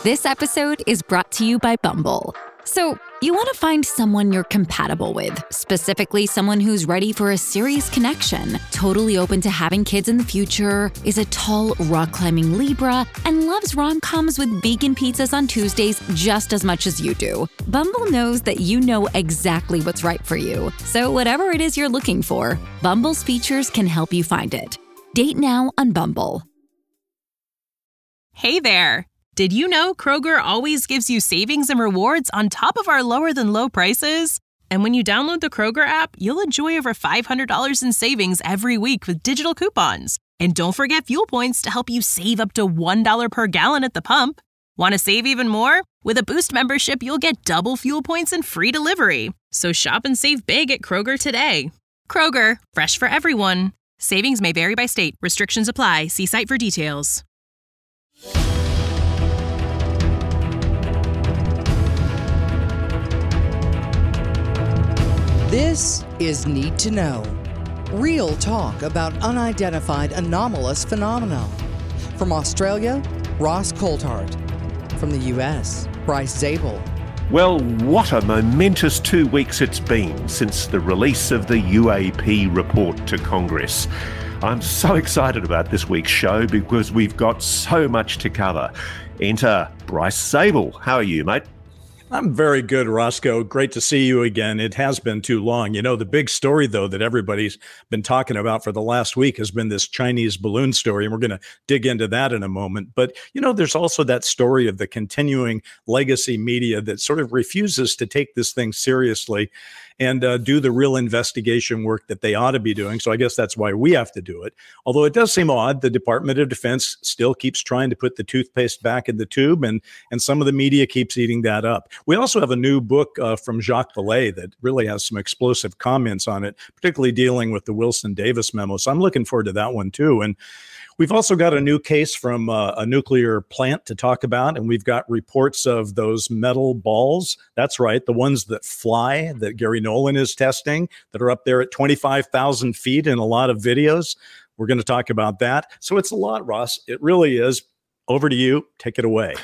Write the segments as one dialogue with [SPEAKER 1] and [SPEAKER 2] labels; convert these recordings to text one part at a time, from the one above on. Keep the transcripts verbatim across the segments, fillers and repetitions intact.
[SPEAKER 1] This episode is brought to you by Bumble. So, you want to find someone you're compatible with, specifically someone who's ready for a serious connection, totally open to having kids in the future, is a tall, rock-climbing Libra, and loves rom-coms with vegan pizzas on Tuesdays just as much as you do. Bumble knows that you know exactly what's right for you. So whatever it is you're looking for, Bumble's features can help you find it. Date now on Bumble.
[SPEAKER 2] Hey there. Did you know Kroger always gives you savings and rewards on top of our lower-than-low prices? And when you download the Kroger app, you'll enjoy over five hundred dollars in savings every week with digital coupons. And don't forget fuel points to help you save up to one dollar per gallon at the pump. Want to save even more? With a Boost membership, you'll get double fuel points and free delivery. So shop and save big at Kroger today. Kroger, fresh for everyone. Savings may vary by state. Restrictions apply. See site for details.
[SPEAKER 3] This is Need to Know. Real talk about unidentified anomalous phenomena. From Australia, Ross Coulthart. From the U S, Bryce Zabel.
[SPEAKER 4] Well, what a momentous two weeks it's been since the release of the U A P report to Congress. I'm so excited about this week's show because we've got so much to cover. Enter Bryce Zabel. How are you, mate?
[SPEAKER 5] I'm very good, Roscoe. Great to see you again. It has been too long. You know, the big story, though, that everybody's been talking about for the last week has been this Chinese balloon story, and we're going to dig into that in a moment. But, you know, there's also that story of the continuing legacy media that sort of refuses to take this thing seriously and uh, do the real investigation work that they ought to be doing. So I guess that's why we have to do it. Although it does seem odd, the Department of Defense still keeps trying to put the toothpaste back in the tube, and, and some of the media keeps eating that up. We also have a new book uh, from Jacques Vallée that really has some explosive comments on it, particularly dealing with the Wilson Davis memo. So I'm looking forward to that one, too. And we've also got a new case from uh, a nuclear plant to talk about, and we've got reports of those metal balls. That's right, the ones that fly that Gary Nolan is testing that are up there at twenty-five thousand feet in a lot of videos. We're going to talk about that. So it's a lot, Ross. It really is. Over to you. Take it away.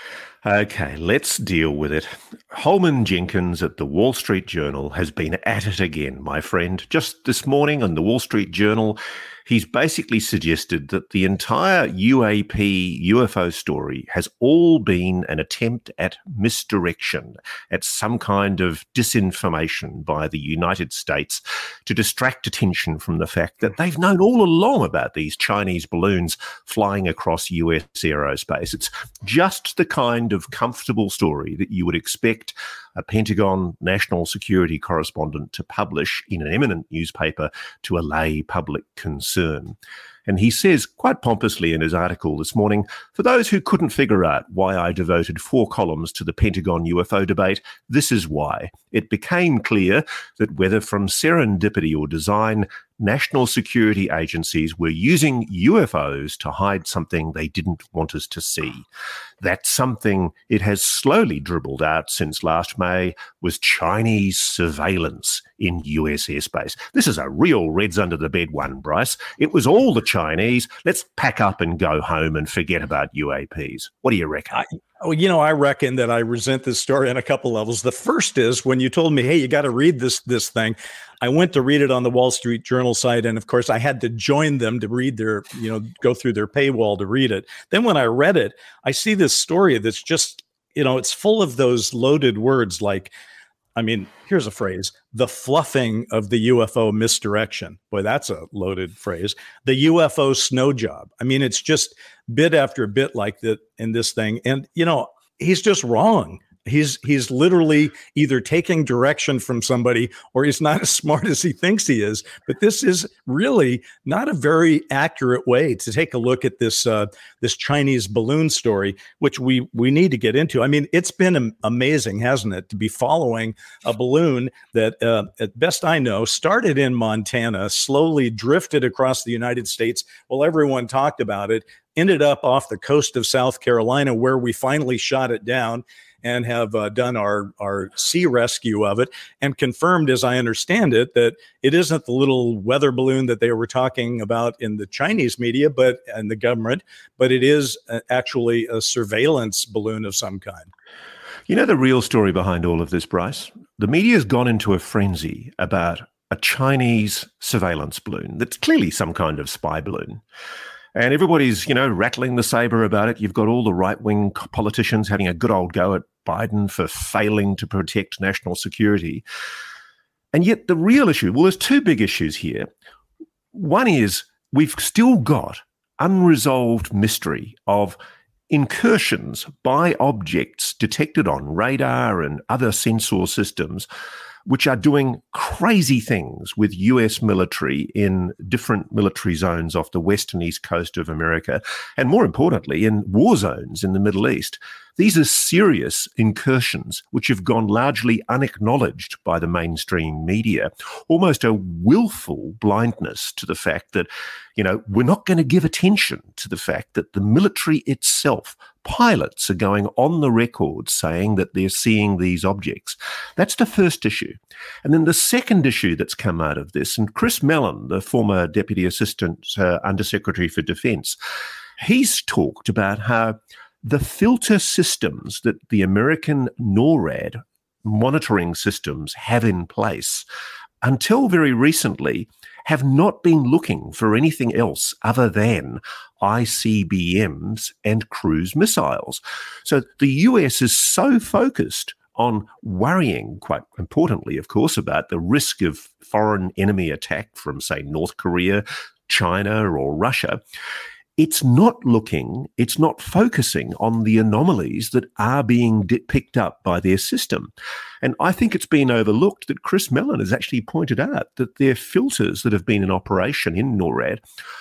[SPEAKER 4] Okay, let's deal with it. Holman Jenkins at the Wall Street Journal has been at it again, my friend. Just this morning on the Wall Street Journal, he's basically suggested that the entire U A P U F O story has all been an attempt at misdirection, at some kind of disinformation by the United States to distract attention from the fact that they've known all along about these Chinese balloons flying across U S aerospace. It's just the kind of comfortable story that you would expect a Pentagon national security correspondent to publish in an eminent newspaper to allay public concern. And he says quite pompously in his article this morning, for those who couldn't figure out why I devoted four columns to the Pentagon U F O debate, this is why. It became clear that whether from serendipity or design, national security agencies were using U F Os to hide something they didn't want us to see. That something it has slowly dribbled out since last May was Chinese surveillance in U S airspace. This is a real Reds under the bed one, Bryce. It was all the Chinese. Let's pack up and go home and forget about U A Ps. What do you reckon?
[SPEAKER 5] I, oh, you know, I reckon that I resent this story on a couple levels. The first is when you told me, hey, you got to read this this thing. I went to read it on the Wall Street Journal site, and of course, I had to join them to read their, you know, go through their paywall to read it. Then when I read it, I see this story that's just, you know, it's full of those loaded words like, I mean, here's a phrase, the fluffing of the U F O misdirection. Boy, that's a loaded phrase. The U F O snow job. I mean, it's just bit after bit like that in this thing. And, you know, he's just wrong. He's he's literally either taking direction from somebody or he's not as smart as he thinks he is. But this is really not a very accurate way to take a look at this uh, this Chinese balloon story, which we we need to get into. I mean, it's been amazing, hasn't it, to be following a balloon that, uh, at best I know, started in Montana, slowly drifted across the United States while everyone talked about it, ended up off the coast of South Carolina, where we finally shot it down. and have uh, done our, our sea rescue of it and confirmed, as I understand it, that it isn't the little weather balloon that they were talking about in the Chinese media but and the government, but it is uh, actually a surveillance balloon of some kind.
[SPEAKER 4] You know the real story behind all of this, Bryce? The media has gone into a frenzy about a Chinese surveillance balloon that's clearly some kind of spy balloon. And everybody's, you know, rattling the saber about it. You've got all the right-wing politicians having a good old go at Biden for failing to protect national security. And yet the real issue, well, there's two big issues here. One is we've still got unresolved mystery of incursions by objects detected on radar and other sensor systems, which are doing crazy things with U S military in different military zones off the west and east coast of America, and more importantly, in war zones in the Middle East. These are serious incursions which have gone largely unacknowledged by the mainstream media, almost a willful blindness to the fact that, you know, we're not going to give attention to the fact that the military itself, pilots are going on the record saying that they're seeing these objects. That's the first issue. And then the second issue that's come out of this, and Chris Mellon, the former Deputy Assistant uh, Undersecretary for Defence, he's talked about how the filter systems that the American NORAD monitoring systems have in place, until very recently, have not been looking for anything else other than I C B Ms and cruise missiles. So the U S is so focused on worrying, quite importantly, of course, about the risk of foreign enemy attack from, say, North Korea, China, or Russia. It's not looking, it's not focusing on the anomalies that are being di- picked up by their system. And I think it's been overlooked that Chris Mellon has actually pointed out that their filters that have been in operation in NORAD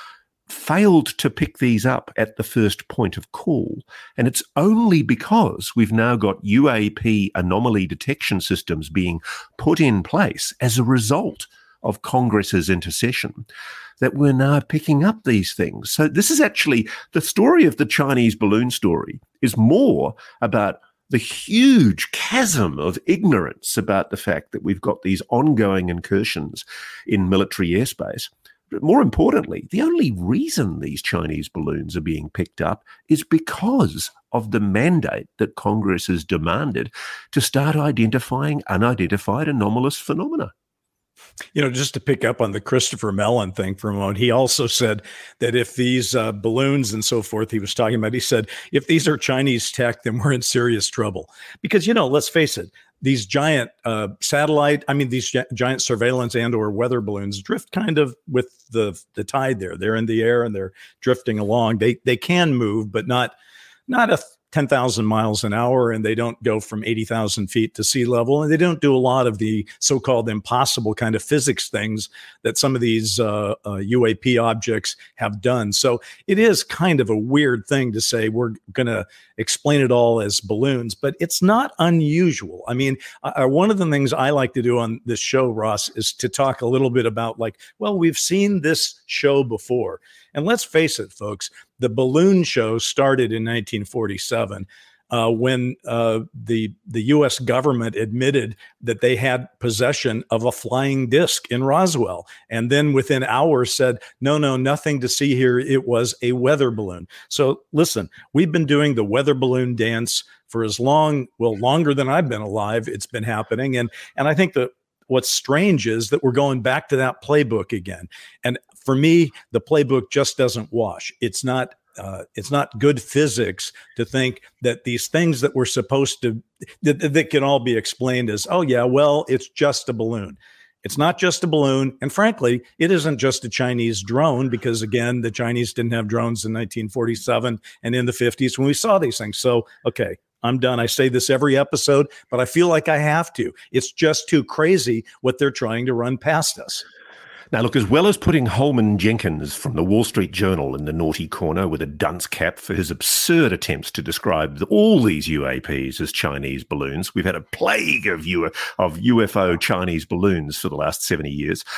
[SPEAKER 4] failed to pick these up at the first point of call. And it's only because we've now got U A P anomaly detection systems being put in place as a result of Congress's intercession that we're now picking up these things. So this is actually, the story of the Chinese balloon story is more about the huge chasm of ignorance about the fact that we've got these ongoing incursions in military airspace. But more importantly, the only reason these Chinese balloons are being picked up is because of the mandate that Congress has demanded to start identifying unidentified anomalous phenomena.
[SPEAKER 5] You know, just to pick up on the Christopher Mellon thing for a moment, he also said that if these uh, balloons and so forth he was talking about, he said, if these are Chinese tech, then we're in serious trouble. Because, you know, let's face it, these giant uh, satellite, I mean, these gi- giant surveillance and or weather balloons drift kind of with the the tide there. They're in the air and they're drifting along. They they can move, but not not a ten thousand miles an hour, and they don't go from eighty thousand feet to sea level. And they don't do a lot of the so-called impossible kind of physics things that some of these uh, uh, U A P objects have done. So it is kind of a weird thing to say we're going to explain it all as balloons, but it's not unusual. I mean, I, one of the things I like to do on this show, Ross, is to talk a little bit about like, well, we've seen this show before. And let's face it, folks, the balloon show started in nineteen forty-seven uh, when uh, the the U S government admitted that they had possession of a flying disc in Roswell. And then within hours said, no, no, nothing to see here. It was a weather balloon. So listen, we've been doing the weather balloon dance for as long, well, longer than I've been alive. It's been happening. And, and I think that what's strange is that we're going back to that playbook again. And for me, the playbook just doesn't wash. It's not uh, it's not good physics to think that these things that we're supposed to, that, that can all be explained as, oh yeah, well, it's just a balloon. It's not just a balloon. And frankly, it isn't just a Chinese drone because, again, the Chinese didn't have drones in nineteen forty-seven and in the fifties when we saw these things. So, okay, I'm done. I say this every episode, but I feel like I have to. It's just too crazy what they're trying to run past us.
[SPEAKER 4] Now, look, as well as putting Holman Jenkins from the Wall Street Journal in the naughty corner with a dunce cap for his absurd attempts to describe all these U A Ps as Chinese balloons, we've had a plague of, U- of U F O Chinese balloons for the last seventy years.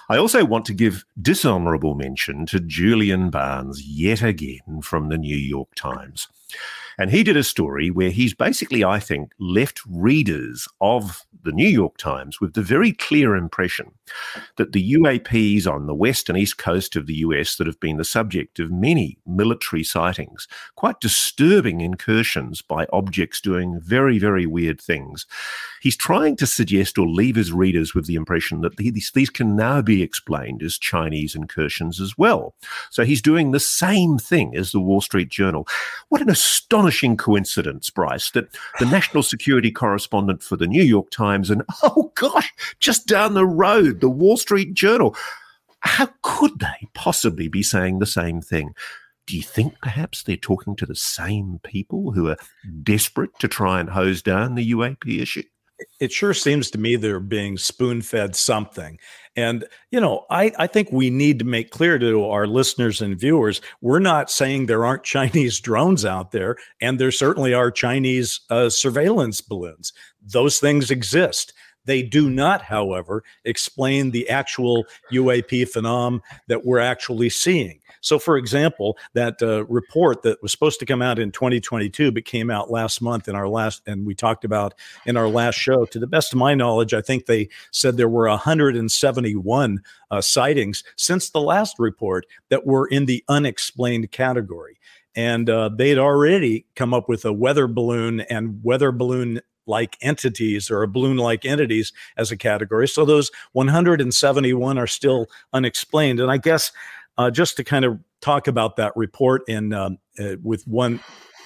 [SPEAKER 4] I also want to give dishonourable mention to Julian Barnes yet again from the New York Times. And he did a story where he's basically, I think, left readers of the New York Times with the very clear impression that the U A Ps on the west and east coast of the U S that have been the subject of many military sightings, quite disturbing incursions by objects doing very, very weird things. He's trying to suggest or leave his readers with the impression that these, these can now be explained as Chinese incursions as well. So he's doing the same thing as the Wall Street Journal. What an astonishing coincidence, Bryce, that the national security correspondent for the New York Times and, oh gosh, just down the road, the Wall Street Journal. How could they possibly be saying the same thing? Do you think perhaps they're talking to the same people who are desperate to try and hose down the U A P issue?
[SPEAKER 5] It sure seems to me they're being spoon-fed something. And, you know, I, I think we need to make clear to our listeners and viewers, we're not saying there aren't Chinese drones out there, and there certainly are Chinese uh, surveillance balloons. Those things exist. They do not, however, explain the actual U A P phenom that we're actually seeing. So, for example, that uh, report that was supposed to come out in twenty twenty-two, but came out last month in our last, and we talked about in our last show, to the best of my knowledge, I think they said there were one hundred seventy-one uh, sightings since the last report that were in the unexplained category. And uh, they'd already come up with a weather balloon and weather balloon like entities or balloon-like entities as a category. So those one hundred seventy-one are still unexplained. And I guess uh, just to kind of talk about that report in um, uh, with one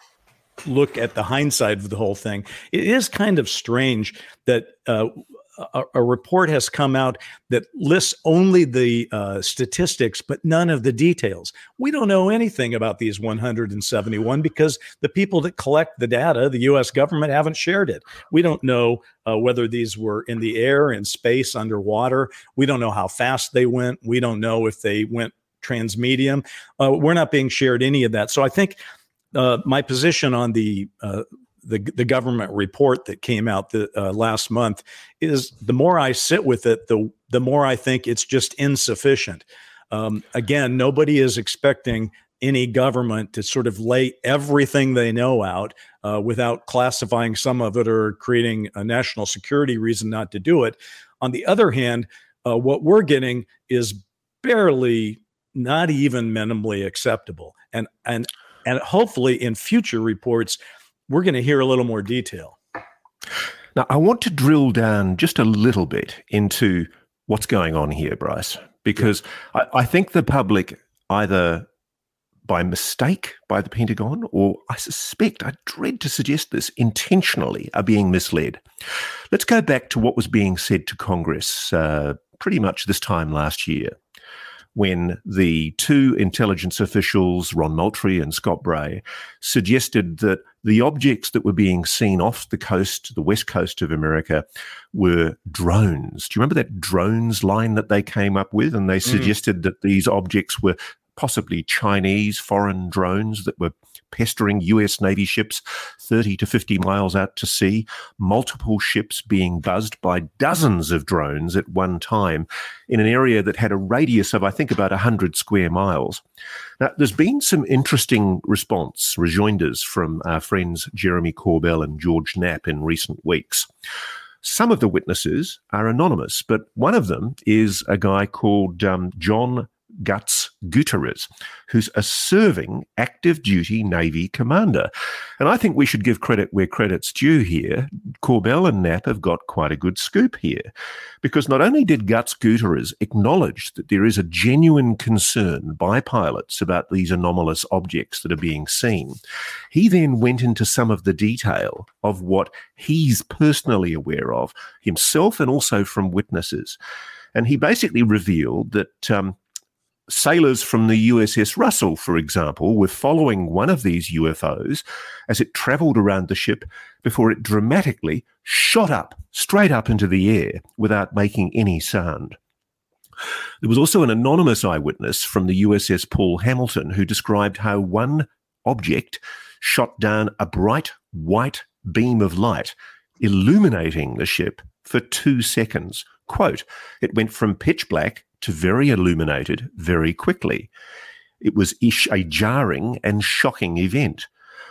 [SPEAKER 5] look at the hindsight of the whole thing, it is kind of strange that uh, a, a report has come out that lists only the uh, statistics, but none of the details. We don't know anything about these one hundred seventy-one because the people that collect the data, the U S government, haven't shared it. We don't know uh, whether these were in the air, in space, underwater. We don't know how fast they went. We don't know if they went transmedium. Uh, we're not being shared any of that. So I think uh, my position on the uh, The, the government report that came out the, uh, last month is the more I sit with it, the the more I think it's just insufficient. Um, again, nobody is expecting any government to sort of lay everything they know out uh, without classifying some of it or creating a national security reason not to do it. On the other hand, uh, what we're getting is barely, not even minimally acceptable. And and and hopefully in future reports, we're going to hear a little more detail.
[SPEAKER 4] Now, I want to drill down just a little bit into what's going on here, Bryce, because yeah. I, I think the public, either by mistake by the Pentagon, or I suspect, I dread to suggest this, intentionally are being misled. Let's go back to what was being said to Congress uh, pretty much this time last year, when the two intelligence officials, Ron Moultrie and Scott Bray, suggested that the objects that were being seen off the coast, the west coast of America, were drones. Do you remember that drones line that they came up with? And they mm. suggested that these objects were possibly Chinese foreign drones that were pestering U S Navy ships thirty to fifty miles out to sea, multiple ships being buzzed by dozens of drones at one time in an area that had a radius of, I think, about one hundred square miles. Now, there's been some interesting response, rejoinders from our friends Jeremy Corbell and George Knapp in recent weeks. Some of the witnesses are anonymous, but one of them is a guy called um, John Guts Gutierrez, who's a serving active duty Navy commander. And I think we should give credit where credit's due here. Corbell and Knapp have got quite a good scoop here, because not only did Guts Gutierrez acknowledge that there is a genuine concern by pilots about these anomalous objects that are being seen, he then went into some of the detail of what he's personally aware of himself and also from witnesses. And he basically revealed that um, sailors from the U S S Russell, for example, were following one of these U F Os as it travelled around the ship before it dramatically shot up, straight up into the air without making any sound. There was also an anonymous eyewitness from the U S S Paul Hamilton who described how one object shot down a bright white beam of light, illuminating the ship for two seconds. Quote, "It went from pitch black to very illuminated very quickly. It was ish a jarring and shocking event.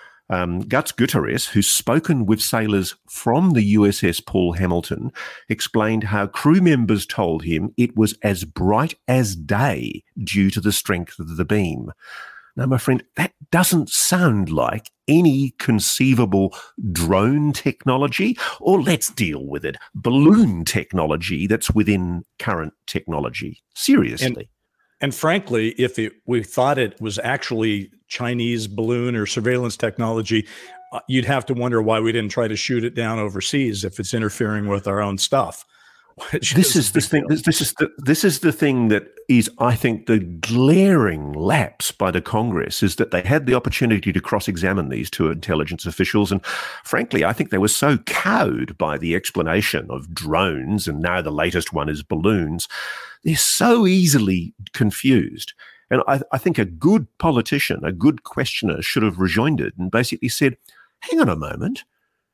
[SPEAKER 4] Um, Guts Gutierrez, who's spoken with sailors from the U S S Paul Hamilton, explained how crew members told him it was as bright as day due to the strength of the beam. Now, my friend, that doesn't sound like any conceivable drone technology, or let's deal with it, balloon technology that's within current technology. Seriously.
[SPEAKER 5] And, and frankly, if it, we thought it was actually Chinese balloon or surveillance technology, uh, you'd have to wonder why we didn't try to shoot it down overseas if it's interfering with our own stuff.
[SPEAKER 4] This is the thing. This, this is the this is the thing that is, I think, the glaring lapse by the Congress is that they had the opportunity to cross-examine these two intelligence officials, and frankly, I think they were so cowed by the explanation of drones, and now the latest one is balloons. They're so easily confused, and I, I think a good politician, a good questioner, should have rejoined and basically said, "Hang on a moment.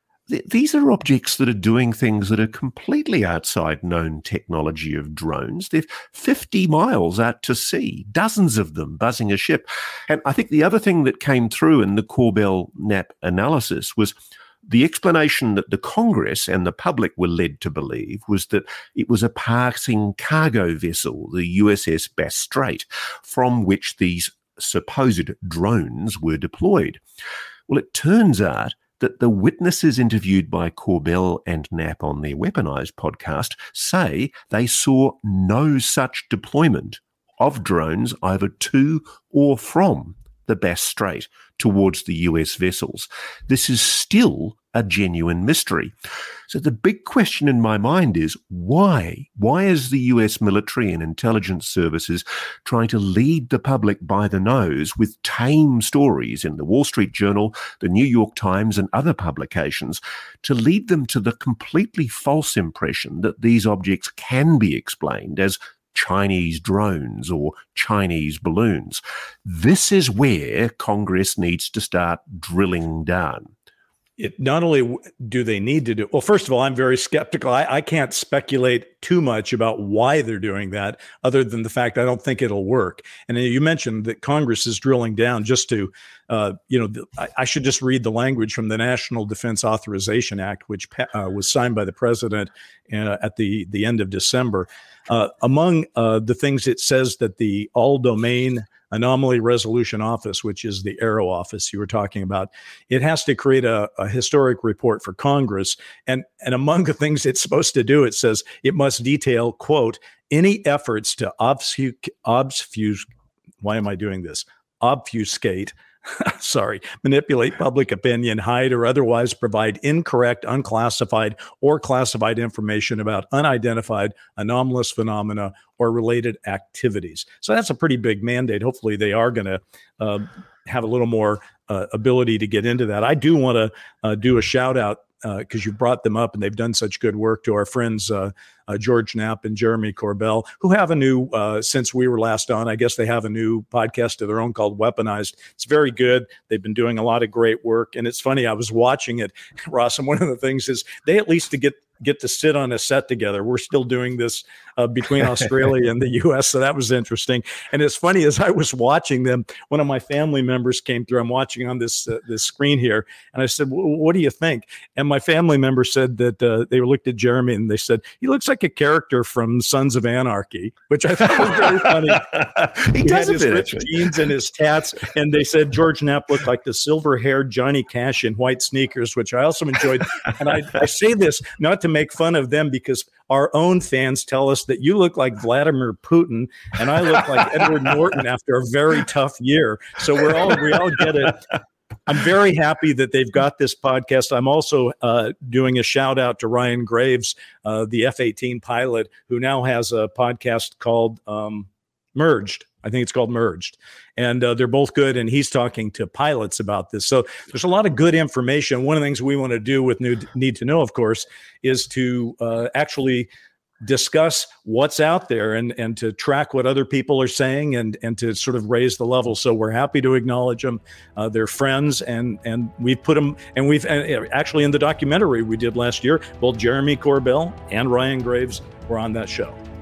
[SPEAKER 4] These are objects that are doing things that are completely outside known technology of drones. They're fifty miles out to sea, dozens of them buzzing a ship." And I think the other thing that came through in the Korbel-Knapp analysis was the explanation that the Congress and the public were led to believe was that it was a passing cargo vessel, the U S S Bass Strait, from which these supposed drones were deployed. Well, it turns out that the witnesses interviewed by Korbel and Knapp on their Weaponized podcast say they saw no such deployment of drones either to or from the Bass Strait towards the U S vessels. This is still a genuine mystery. So the big question in my mind is why? Why is the U S military and intelligence services trying to lead the public by the nose with tame stories in the Wall Street Journal, the New York Times, and other publications to lead them to the completely false impression that these objects can be explained as Chinese drones or Chinese balloons? This is where Congress needs to start drilling down.
[SPEAKER 5] It not only do they need to do, well, first of all, I'm very skeptical. I, I can't speculate too much about why they're doing that, other than the fact I don't think it'll work. And you mentioned that Congress is drilling down just to, uh, you know, the, I, I should just read the language from the National Defense Authorization Act, which uh, was signed by the president uh, at the, the end of December. Uh, among uh, the things it says that the All-Domain Anomaly Resolution Office, which is the AARO office you were talking about, it has to create a, a historic report for Congress. And, and among the things it's supposed to do, it says it must detail, quote, any efforts to obfuscate, obfuscate, why am I doing this? Obfuscate, sorry, manipulate public opinion, hide or otherwise provide incorrect, unclassified, or classified information about unidentified anomalous phenomena or related activities. So that's a pretty big mandate. Hopefully they are going to uh, have a little more uh, ability to get into that. I do want to uh, do a shout out because uh, you brought them up and they've done such good work, to our friends uh, uh, George Knapp and Jeremy Corbell, who have a new, uh, since we were last on, I guess they have a new podcast of their own called Weaponized. It's very good. They've been doing a lot of great work. And it's funny, I was watching it, Ross, and one of the things is they at least to get get to sit on a set together. We're still doing this uh, between Australia and the U S, so that was interesting. And it's funny, as I was watching them, one of my family members came through. I'm watching on this uh, this screen here, and I said, what do you think? And my family member said that uh, they looked at Jeremy and they said, he looks like a character from Sons of Anarchy, which I thought was very funny.
[SPEAKER 4] he
[SPEAKER 5] he
[SPEAKER 4] does
[SPEAKER 5] had his
[SPEAKER 4] bit,
[SPEAKER 5] ripped
[SPEAKER 4] actually.
[SPEAKER 5] jeans and his tats, and they said George Knapp looked like the silver-haired Johnny Cash in white sneakers, which I also enjoyed. And I, I say this not to make fun of them, because our own fans tell us that you look like Vladimir Putin and I look like Edward Norton after a very tough year. So we're all we all get it. I'm very happy that they've got this podcast. I'm also uh, doing a shout out to Ryan Graves, uh, the F eighteen pilot, who now has a podcast called um, Merged. I think it's called Merged. And uh, they're both good. And he's talking to pilots about this. So there's a lot of good information. One of the things we want to do with new, Need to Know, of course, is to uh, actually discuss what's out there and, and to track what other people are saying and, and to sort of raise the level. So we're happy to acknowledge them. Uh, they're friends, and, and we've put them, and we've and actually in the documentary we did last year, both Jeremy Corbell and Ryan Graves were on that show.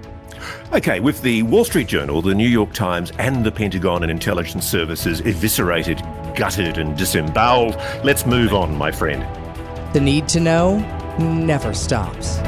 [SPEAKER 4] Okay, with the Wall Street Journal, the New York Times, and the Pentagon and intelligence services eviscerated, gutted, and disemboweled, let's move on, my friend.
[SPEAKER 3] The need to know never stops.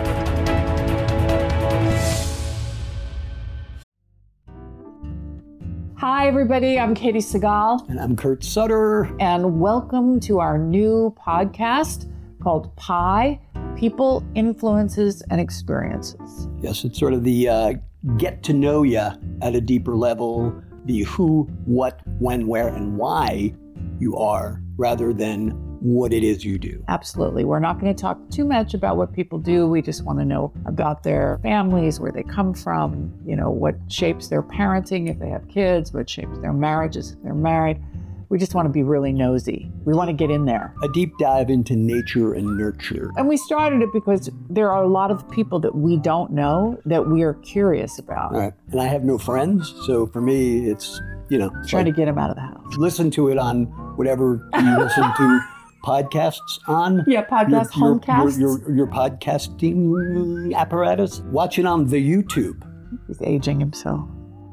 [SPEAKER 6] Hi, everybody. I'm Katie Segal.
[SPEAKER 7] And I'm Kurt Sutter.
[SPEAKER 6] And welcome to our new podcast called Pi, People, Influences, and Experiences.
[SPEAKER 7] Yes, it's sort of the uh, get to know you at a deeper level, the who, what, when, where, and why you are, rather than what it is you do.
[SPEAKER 6] Absolutely. We're not going to talk too much about what people do. We just want to know about their families, where they come from, you know, what shapes their parenting if they have kids, what shapes their marriages if they're married. We just want to be really nosy. We want to get in there.
[SPEAKER 7] A deep dive into nature and nurture.
[SPEAKER 6] And we started it because there are a lot of people that we don't know that we are curious about.
[SPEAKER 7] All right. And I have no friends, so for me, it's, you know.
[SPEAKER 6] Trying
[SPEAKER 7] like,
[SPEAKER 6] to get them out of the house.
[SPEAKER 7] Listen to it on whatever you listen to podcasts on.
[SPEAKER 6] Yeah, podcast,
[SPEAKER 7] your, your,
[SPEAKER 6] homecasts.
[SPEAKER 7] Your, your, your podcasting apparatus. Watch it on the YouTube.
[SPEAKER 6] He's aging himself.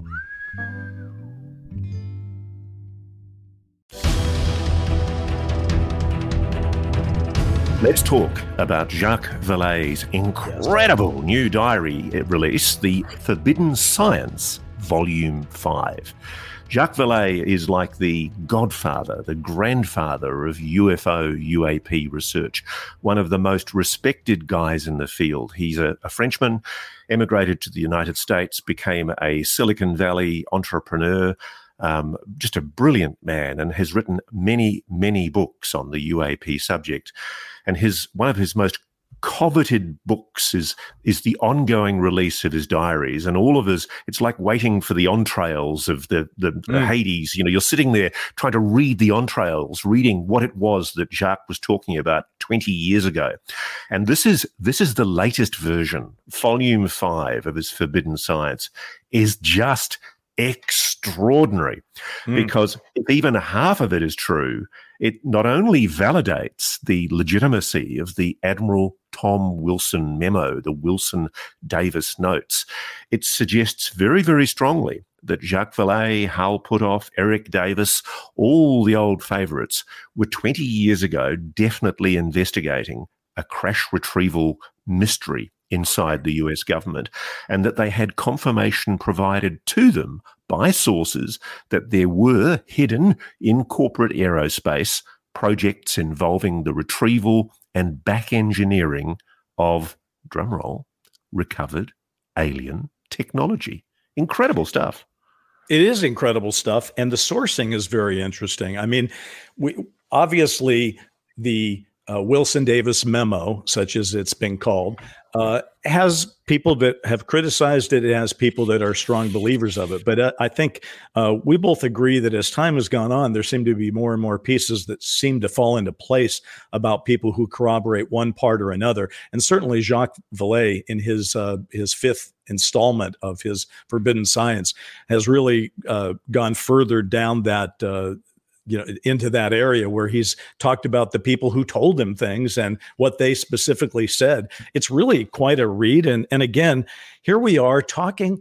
[SPEAKER 4] Let's talk about Jacques Vallée's incredible new diary release, The Forbidden Science, Volume five. Jacques Vallée is like the godfather, the grandfather of U F O, U A P research, one of the most respected guys in the field. He's a, a Frenchman, emigrated to the United States, became a Silicon Valley entrepreneur, um, just a brilliant man, and has written many, many books on the U A P subject. And his one of his most coveted books is is the ongoing release of his diaries, and all of his, it's like waiting for the entrails of the, the, mm. the Hades. You know, you're sitting there trying to read the entrails, reading what it was that Jacques was talking about twenty years ago. And this is this is the latest version, volume five of his Forbidden Science, is just extraordinary, mm. because if even half of it is true, it not only validates the legitimacy of the Admiral Tom Wilson memo, the Wilson-Davis notes, it suggests very, very strongly that Jacques Vallée, Hal Puthoff, Eric Davis, all the old favourites, were twenty years ago definitely investigating a crash retrieval mystery inside the U S government, and that they had confirmation provided to them by sources that there were hidden in corporate aerospace projects involving the retrieval and back engineering of, drumroll, recovered alien technology. Incredible stuff.
[SPEAKER 5] It is incredible stuff, and the sourcing is very interesting. I mean, we obviously the Uh, Wilson-Davis memo, such as it's been called, uh, has people that have criticized it. It has people that are strong believers of it. But uh, I think uh, we both agree that as time has gone on, there seem to be more and more pieces that seem to fall into place about people who corroborate one part or another. And certainly Jacques Vallée, in his uh, his fifth installment of his Forbidden Science, has really uh, gone further down that uh you know, into that area where he's talked about the people who told him things and what they specifically said. It's really quite a read. And, and again, here we are talking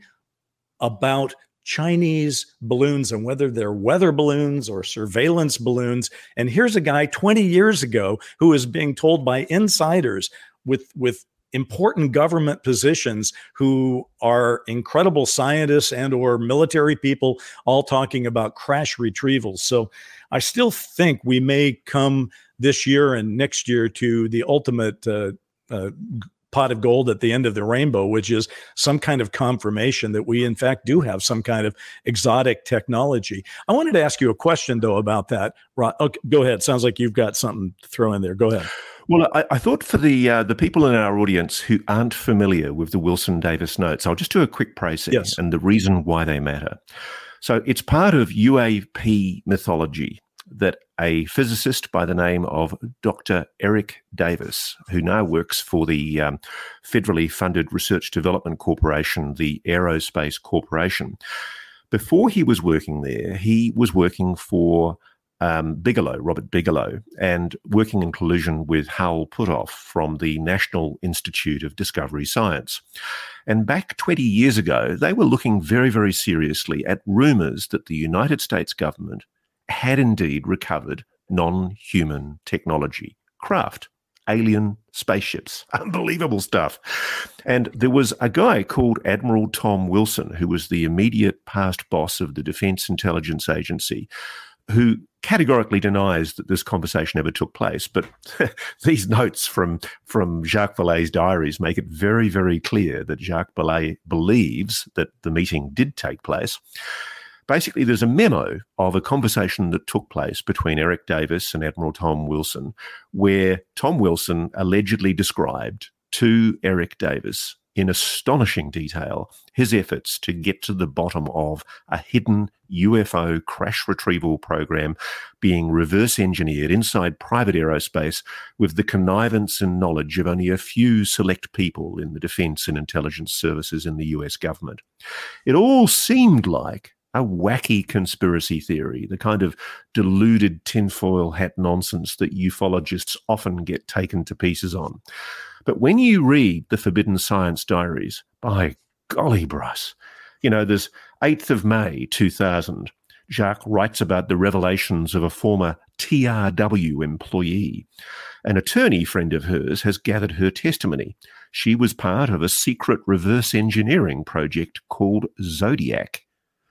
[SPEAKER 5] about Chinese balloons and whether they're weather balloons or surveillance balloons. And here's a guy twenty years ago who is being told by insiders with, with important government positions who are incredible scientists and or military people, all talking about crash retrievals. So I still think we may come this year and next year to the ultimate uh, uh, pot of gold at the end of the rainbow, which is some kind of confirmation that we in fact do have some kind of exotic technology. I wanted to ask you a question though about that. Okay, go ahead. Sounds like you've got something to throw in there. Go ahead.
[SPEAKER 4] Well, I, I thought for the uh, the people in our audience who aren't familiar with the Wilson-Davis notes, I'll just do a quick précis
[SPEAKER 5] yes.
[SPEAKER 4] and the reason why they matter. So it's part of U A P mythology that a physicist by the name of Doctor Eric Davis, who now works for the um, federally funded Research Development Corporation, the Aerospace Corporation, before he was working there, he was working for um, Bigelow, Robert Bigelow, and working in collusion with Howell Puthoff from the National Institute of Discovery Science. And back twenty years ago, they were looking very, very seriously at rumours that the United States government had indeed recovered non-human technology, craft, alien spaceships, unbelievable stuff. And there was a guy called Admiral Tom Wilson, who was the immediate past boss of the Defence Intelligence Agency, who categorically denies that this conversation ever took place. But these notes from, from Jacques Vallée's diaries make it very, very clear that Jacques Vallée believes that the meeting did take place. Basically, there's a memo of a conversation that took place between Eric Davis and Admiral Tom Wilson, where Tom Wilson allegedly described to Eric Davis in astonishing detail his efforts to get to the bottom of a hidden U F O crash retrieval program being reverse engineered inside private aerospace with the connivance and knowledge of only a few select people in the defense and intelligence services in the U S government. It all seemed like a wacky conspiracy theory, the kind of deluded tinfoil hat nonsense that ufologists often get taken to pieces on. But when you read the Forbidden Science diaries, by golly, Bryce, you know, there's eighth of May two thousand, Jacques writes about the revelations of a former T R W employee. An attorney friend of hers has gathered her testimony. She was part of a secret reverse engineering project called Zodiac.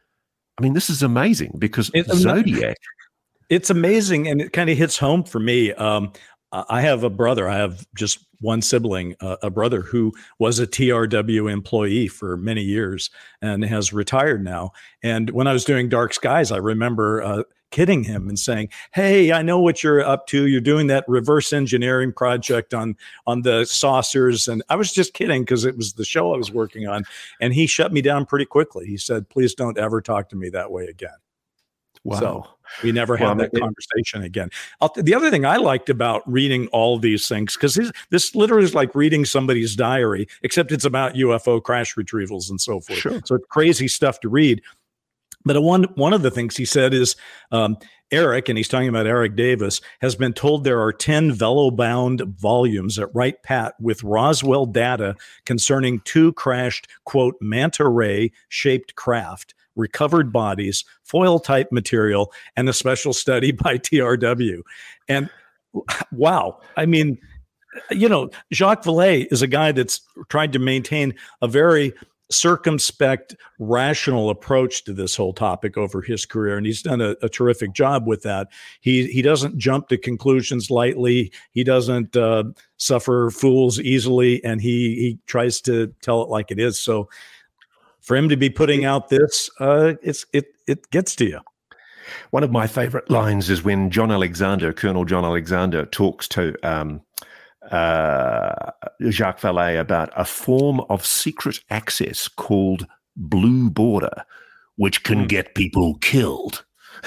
[SPEAKER 4] I mean, this is amazing because it, Zodiac.
[SPEAKER 5] It's amazing, and it kind of hits home for me. Um, I have a brother. I have just one sibling, uh, a brother who was a T R W employee for many years and has retired now. And when I was doing Dark Skies, I remember uh, kidding him and saying, "Hey, I know what you're up to. You're doing that reverse engineering project on on the saucers." And I was just kidding because it was the show I was working on. And he shut me down pretty quickly. He said, "Please don't ever talk to me that way again."
[SPEAKER 4] Wow.
[SPEAKER 5] So we never had
[SPEAKER 4] well,
[SPEAKER 5] that
[SPEAKER 4] it,
[SPEAKER 5] conversation again. I'll, the other thing I liked about reading all of these things, because this, this literally is like reading somebody's diary, except it's about U F O crash retrievals and so forth.
[SPEAKER 4] Sure.
[SPEAKER 5] So it's crazy stuff to read. But one, one of the things he said is um, Eric, and he's talking about Eric Davis, has been told there are ten velo-bound volumes at Wright Pat with Roswell data concerning two crashed, quote, manta ray-shaped craft, recovered bodies, foil-type material, and a special study by T R W. And wow, I mean, you know, Jacques Vallée is a guy that's tried to maintain a very circumspect, rational approach to this whole topic over his career, and he's done a, a terrific job with that. He he doesn't jump to conclusions lightly. He doesn't uh, suffer fools easily, and he he tries to tell it like it is. So, for him to be putting out this, uh, it's it it gets to you.
[SPEAKER 4] One of my favorite lines is when John Alexander, Colonel John Alexander, talks to um, uh, Jacques Vallée about a form of secret access called Blue Border, which can get people killed.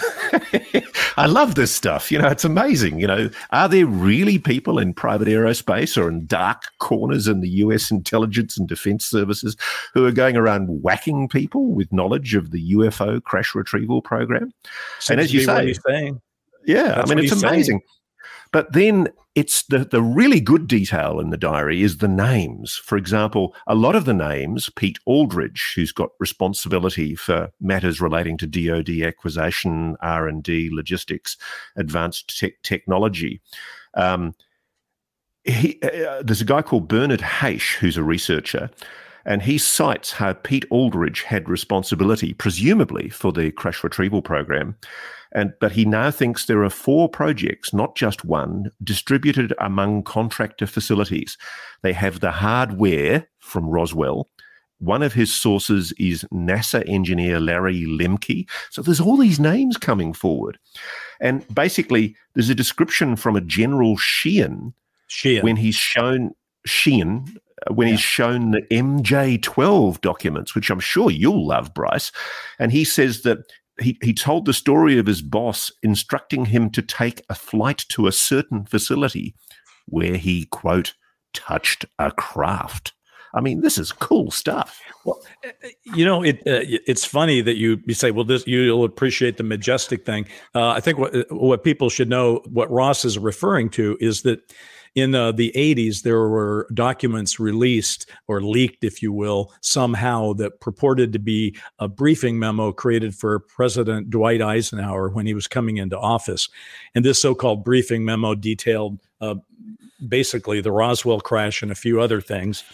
[SPEAKER 4] I love this stuff. You know, it's amazing. You know, are there really people in private aerospace or in dark corners in the U S intelligence and defense services who are going around whacking people with knowledge of the U F O crash retrieval program?
[SPEAKER 5] Seems
[SPEAKER 4] and as you say,
[SPEAKER 5] he's saying.
[SPEAKER 4] yeah,
[SPEAKER 5] That's
[SPEAKER 4] I mean, it's amazing. Saying. But then it's the, the really good detail in the diary is the names. For example, a lot of the names, Pete Aldridge, who's got responsibility for matters relating to D O D acquisition, R and D, logistics, advanced tech technology. Um, he, uh, there's a guy called Bernard Haish, who's a researcher, and he cites how Pete Aldridge had responsibility, presumably, for the crash retrieval program. And, but he now thinks there are four projects, not just one, distributed among contractor facilities. They have the hardware from Roswell. One of his sources is NASA engineer Larry Lemke. So there's all these names coming forward. And basically, there's a description from a General Sheehan,
[SPEAKER 5] Sheehan.
[SPEAKER 4] when he's shown Sheehan, when yeah. he's shown the M J twelve documents, which I'm sure you'll love, Bryce. And he says that He, he told the story of his boss instructing him to take a flight to a certain facility where he, quote, touched a craft, I mean, this is cool stuff.
[SPEAKER 5] Well, you know, it uh, it's funny that you, you say, well, this you'll appreciate the majestic thing. Uh, I think what what people should know, what Ross is referring to, is that in uh, the eighties, there were documents released or leaked, if you will, somehow that purported to be a briefing memo created for President Dwight Eisenhower when he was coming into office. And this so-called briefing memo detailed uh, basically the Roswell crash and a few other things.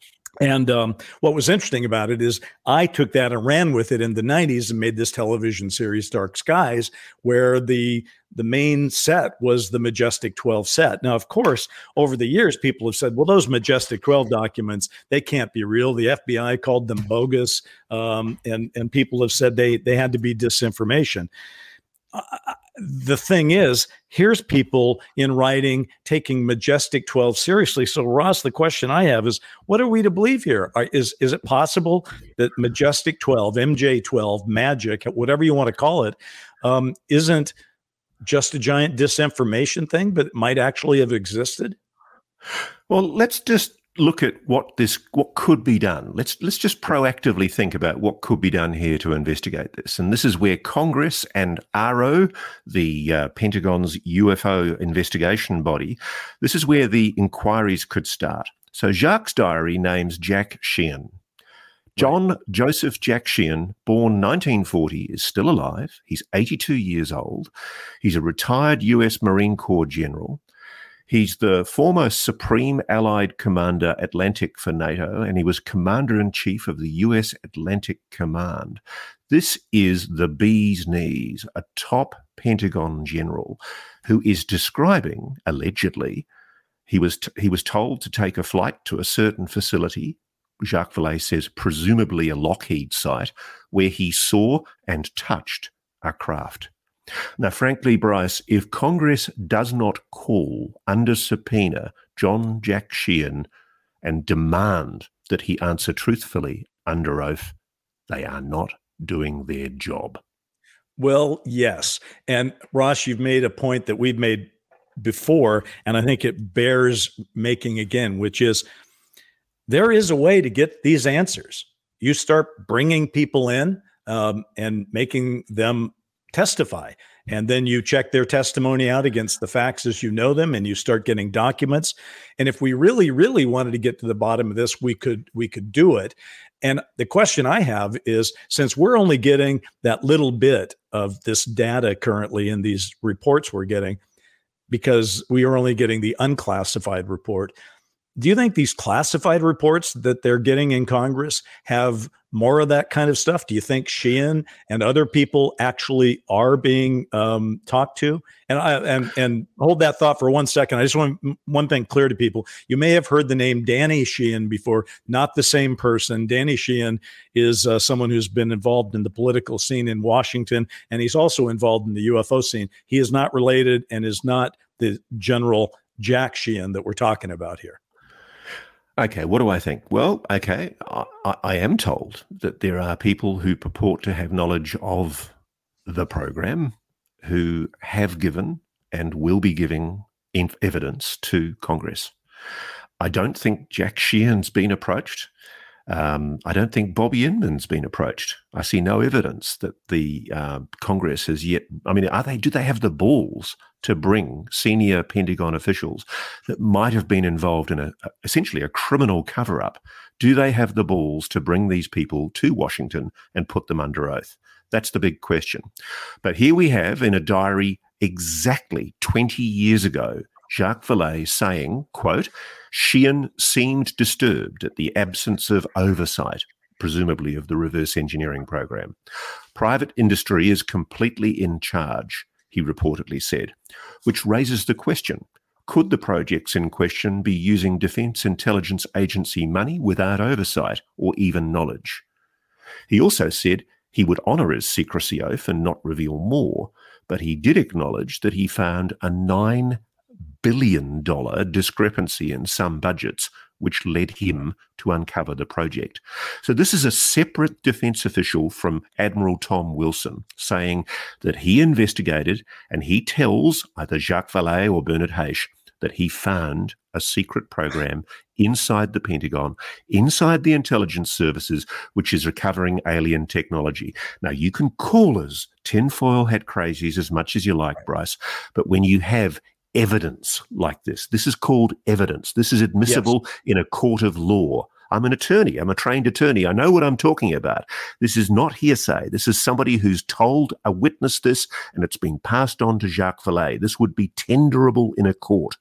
[SPEAKER 5] And um, what was interesting about it is I took that and ran with it in the nineties and made this television series, Dark Skies, where the the main set was the Majestic twelve set. Now, of course, over the years, people have said, well, those Majestic twelve documents, they can't be real. The F B I called them bogus, um, and, and people have said they, they had to be disinformation. Uh, The thing is, here's people in writing taking Majestic twelve seriously. So, Ross, the question I have is, what are we to believe here? Are, is is it possible that Majestic twelve, M J twelve, Magic, whatever you want to call it, um, isn't just a giant disinformation thing, but it might actually have existed?
[SPEAKER 4] Well, let's just look at what this what could be done. Let's let's just proactively think about what could be done here to investigate this. And this is where Congress and A R O, the uh, Pentagon's U F O investigation body, this is where the inquiries could start. So Jacques' diary names Jack Sheehan. John right. Joseph Jack Sheehan, born nineteen forty, is still alive. He's eighty-two years old. He's a retired U S Marine Corps general. He's the former Supreme Allied Commander Atlantic for NATO, and he was Commander-in-Chief of the U S Atlantic Command. This is the bee's knees, a top Pentagon general who is describing, allegedly, he was t- he was told to take a flight to a certain facility, Jacques Vallée says presumably a Lockheed site, where he saw and touched a craft. Now, frankly, Bryce, if Congress does not call under subpoena John Jack Sheehan and demand that he answer truthfully under oath, they are not doing their job.
[SPEAKER 5] Well, yes. And Ross, you've made a point that we've made before, and I think it bears making again, which is there is a way to get these answers. You start bringing people in um, and making them testify. And then you check their testimony out against the facts as you know them, and you start getting documents. And if we really, really wanted to get to the bottom of this, we could we could do it. And the question I have is, since we're only getting that little bit of this data currently in these reports we're getting, because we are only getting the unclassified report, do you think these classified reports that they're getting in Congress have more of that kind of stuff? Do you think Sheehan and other people actually are being um, talked to? And I and and hold that thought for one second. I just want one thing clear to people. You may have heard the name Danny Sheehan before. Not the same person. Danny Sheehan is uh, someone who's been involved in the political scene in Washington, and he's also involved in the U F O scene. He is not related and is not the General Jack Sheehan that we're talking about here.
[SPEAKER 4] Okay, what do I think? Well, okay, I, I am told that there are people who purport to have knowledge of the program who have given and will be giving inf- evidence to Congress. I don't think Jack Sheehan's been approached. Um, I don't think Bobby Inman's been approached. I see no evidence that the uh, Congress has yet. I mean, are they? Do they have the balls to bring senior Pentagon officials that might have been involved in a essentially a criminal cover-up? Do they have the balls to bring these people to Washington and put them under oath? That's the big question. But here we have in a diary exactly twenty years ago, Jacques Vallée saying, quote, Sheehan seemed disturbed at the absence of oversight, presumably of the reverse engineering program. Private industry is completely in charge, he reportedly said, which raises the question, could the projects in question be using Defence Intelligence Agency money without oversight or even knowledge? He also said he would honour his secrecy oath and not reveal more, but he did acknowledge that he found a nine billion dollars discrepancy in some budgets, which led him to uncover the project. So this is a separate defence official from Admiral Tom Wilson saying that he investigated and he tells either Jacques Vallée or Bernard Haisch that he found a secret program inside the Pentagon, inside the intelligence services, which is recovering alien technology. Now, you can call us tinfoil hat crazies as much as you like, Bryce, but when you have evidence like this, this is called evidence. This is admissible yes. in a court of law. I'm an attorney. I'm a trained attorney. I know what I'm talking about. This is not hearsay. This is somebody who's told a witness this, and it's been passed on to Jacques Vallée. This would be tenderable in a court.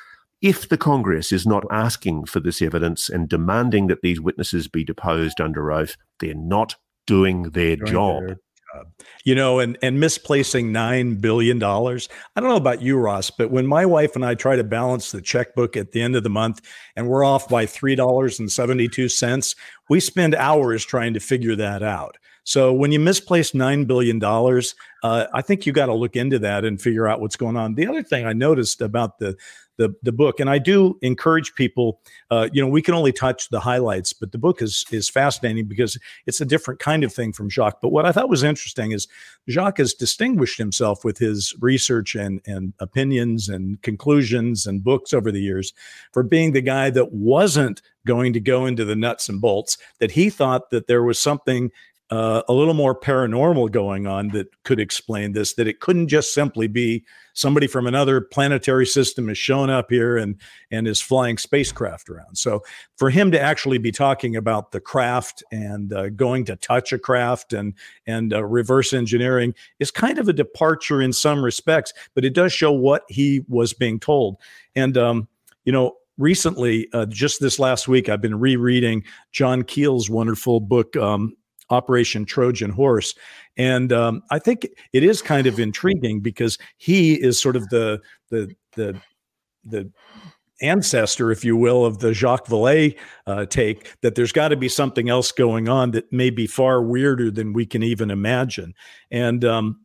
[SPEAKER 4] If the Congress is not asking for this evidence and demanding that these witnesses be deposed under oath, they're not doing their doing job. Their-
[SPEAKER 5] You know, and, and misplacing nine billion dollars. I don't know about you, Ross, but when my wife and I try to balance the checkbook at the end of the month and we're off by three dollars and seventy-two cents, we spend hours trying to figure that out. So when you misplace nine billion dollars, uh, I think you got to look into that and figure out what's going on. The other thing I noticed about the the the book, and I do encourage people, uh, you know, we can only touch the highlights, but the book is is fascinating because it's a different kind of thing from Jacques. But what I thought was interesting is Jacques has distinguished himself with his research and, and opinions and conclusions and books over the years for being the guy that wasn't going to go into the nuts and bolts, that he thought that there was something Uh, a little more paranormal going on that could explain this, that it couldn't just simply be somebody from another planetary system has shown up here and, and is flying spacecraft around. So for him to actually be talking about the craft and uh, going to touch a craft and, and uh, reverse engineering is kind of a departure in some respects, but it does show what he was being told. And, um, you know, recently, uh, just this last week, I've been rereading John Keel's wonderful book, um, Operation Trojan Horse. And um, I think it is kind of intriguing because he is sort of the, the, the, the ancestor, if you will, of the Jacques Vallée uh, take, that there's got to be something else going on that may be far weirder than we can even imagine. And um,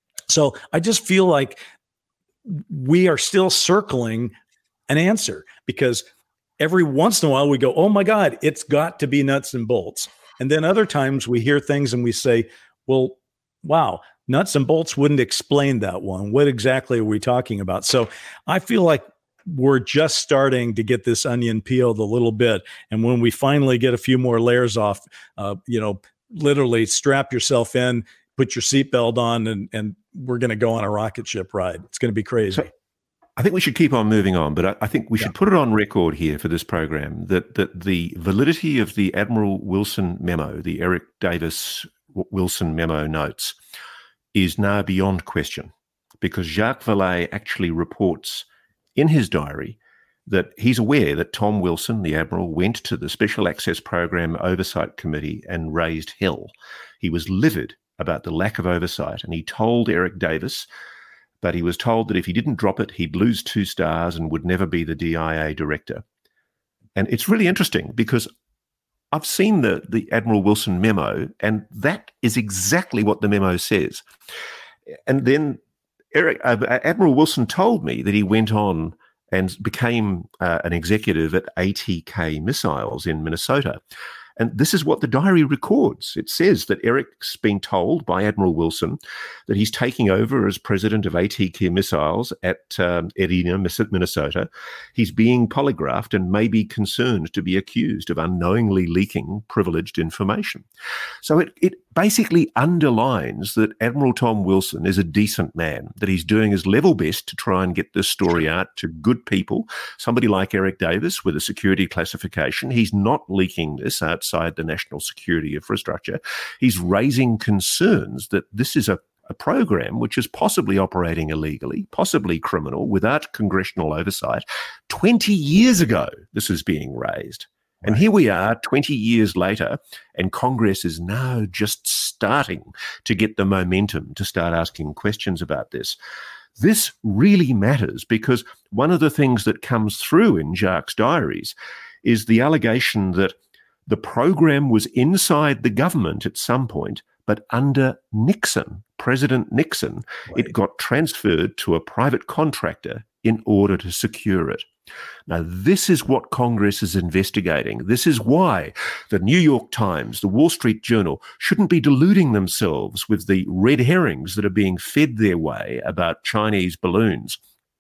[SPEAKER 5] so I just feel like we are still circling an answer because every once in a while we go, oh my God, it's got to be nuts and bolts. And then other times we hear things and we say, well, wow, nuts and bolts wouldn't explain that one. What exactly are we talking about? So I feel like we're just starting to get this onion peeled a little bit. And when we finally get a few more layers off, uh, you know, literally strap yourself in, put your seatbelt on, and, and we're going to go on a rocket ship ride. It's going to be crazy.
[SPEAKER 4] So- I think we should keep on moving on, but I, I think we
[SPEAKER 5] yeah.
[SPEAKER 4] should put it on record here for this program that that the validity of the Admiral Wilson memo, the Eric Davis Wilson memo notes, is now beyond question because Jacques Vallée actually reports in his diary that he's aware that Tom Wilson, the Admiral, went to the Special Access Program Oversight Committee and raised hell. He was livid about the lack of oversight, and he told Eric Davis, but he was told that if he didn't drop it, he'd lose two stars and would never be the D I A director. And it's really interesting because I've seen the, the Admiral Wilson memo, and that is exactly what the memo says. And then Eric, uh, Admiral Wilson told me that he went on and became uh, an executive at A T K Missiles in Minnesota. And this is what the diary records. It says that Eric's been told by Admiral Wilson that he's taking over as president of A T K Missiles at um, Edina, Minnesota. He's being polygraphed and may be concerned to be accused of unknowingly leaking privileged information. So it, it basically underlines that Admiral Tom Wilson is a decent man, that he's doing his level best to try and get this story out to good people. Somebody like Eric Davis with a security classification, he's not leaking this outside the national security infrastructure. He's raising concerns that this is a, a program which is possibly operating illegally, possibly criminal, without congressional oversight. twenty years ago, this is being raised. And here we are twenty years later, and Congress is now just starting to get the momentum to start asking questions about this. This really matters because one of the things that comes through in Jacques' diaries is the allegation that the program was inside the government at some point, but under Nixon, President Nixon, right. It got transferred to a private contractor in order to secure it. Now, this is what Congress is investigating. This is why the New York Times, the Wall Street Journal shouldn't be deluding themselves with the red herrings that are being fed their way about Chinese balloons.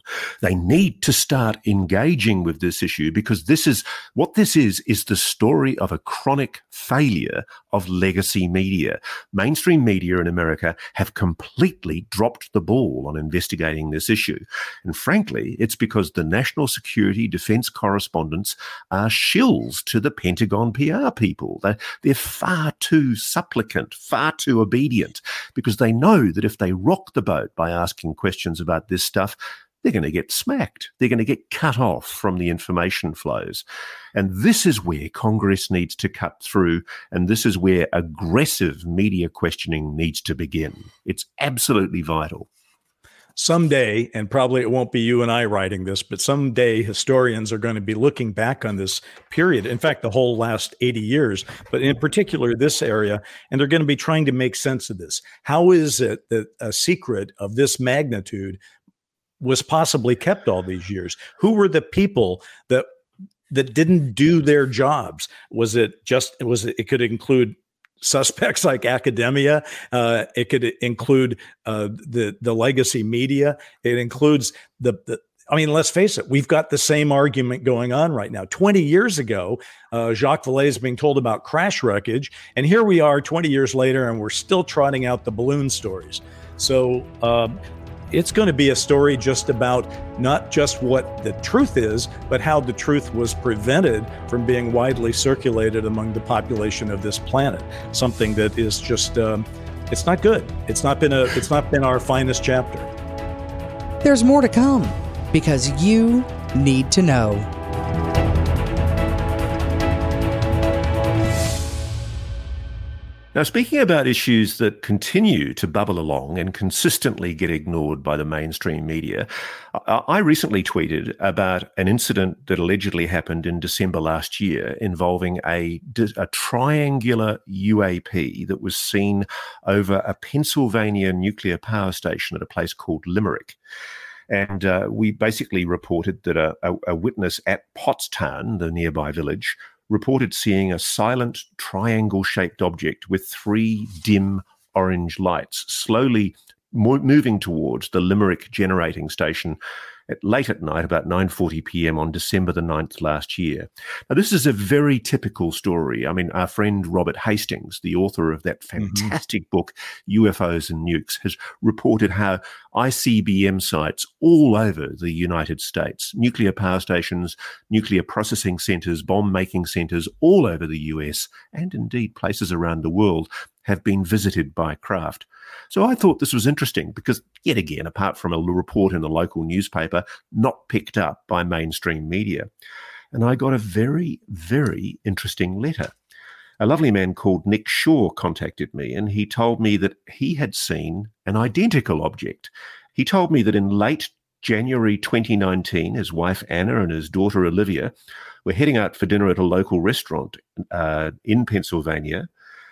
[SPEAKER 4] They need to start engaging with this issue, because this is what this is, is the story of a chronic failure of legacy media. Mainstream media in America have completely dropped the ball on investigating this issue. And frankly, it's because the national security defense correspondents are shills to the Pentagon P R people. They're, they're far too supplicant, far too obedient, because they know that if they rock the boat by asking questions about this stuff, they're going to get smacked. They're going to get cut off from the information flows. And this is where Congress needs to cut through, and this is where aggressive media questioning needs to begin. It's absolutely vital.
[SPEAKER 5] Someday, and probably it won't be you and I writing this, but someday historians are going to be looking back on this period. In fact, the whole last eighty years, but in particular this area, and they're going to be trying to make sense of this. How is it that a secret of this magnitude was possibly kept all these years? Who were the people that that didn't do their jobs? Was it just, was it, it could include suspects like academia. Uh, it could include uh, the the legacy media. It includes the, the. I mean, let's face it. We've got the same argument going on right now. twenty years ago, uh, Jacques Vallée is being told about crash wreckage, and here we are, twenty years later, and we're still trotting out the balloon stories. So. Um, It's going to be a story just about not just what the truth is, but how the truth was prevented from being widely circulated among the population of this planet. Something that is just, um, it's not good. It's not been a, it's not been our finest chapter.
[SPEAKER 3] There's more to come, because you need to know.
[SPEAKER 4] Now, speaking about issues that continue to bubble along and consistently get ignored by the mainstream media, I recently tweeted about an incident that allegedly happened in December last year involving a, a triangular U A P that was seen over a Pennsylvania nuclear power station at a place called Limerick. And uh, we basically reported that a, a, a witness at Pottstown, the nearby village, reported seeing a silent triangle-shaped object with three dim orange lights slowly mo- moving towards the Limerick generating station at late at night, about nine forty p.m. on December the ninth last year. Now, this is a very typical story. I mean, our friend Robert Hastings, the author of that fantastic mm-hmm. book, U F Os and Nukes, has reported how I C B M sites all over the United States, nuclear power stations, nuclear processing centers, bomb-making centers all over the U S, and indeed places around the world, have been visited by craft. So I thought this was interesting because, yet again, apart from a report in the local newspaper, not picked up by mainstream media. And I got a very, very interesting letter. A lovely man called Nick Shaw contacted me, and he told me that he had seen an identical object. He told me that in late January twenty nineteen, his wife Anna and his daughter Olivia were heading out for dinner at a local restaurant uh, in Pennsylvania.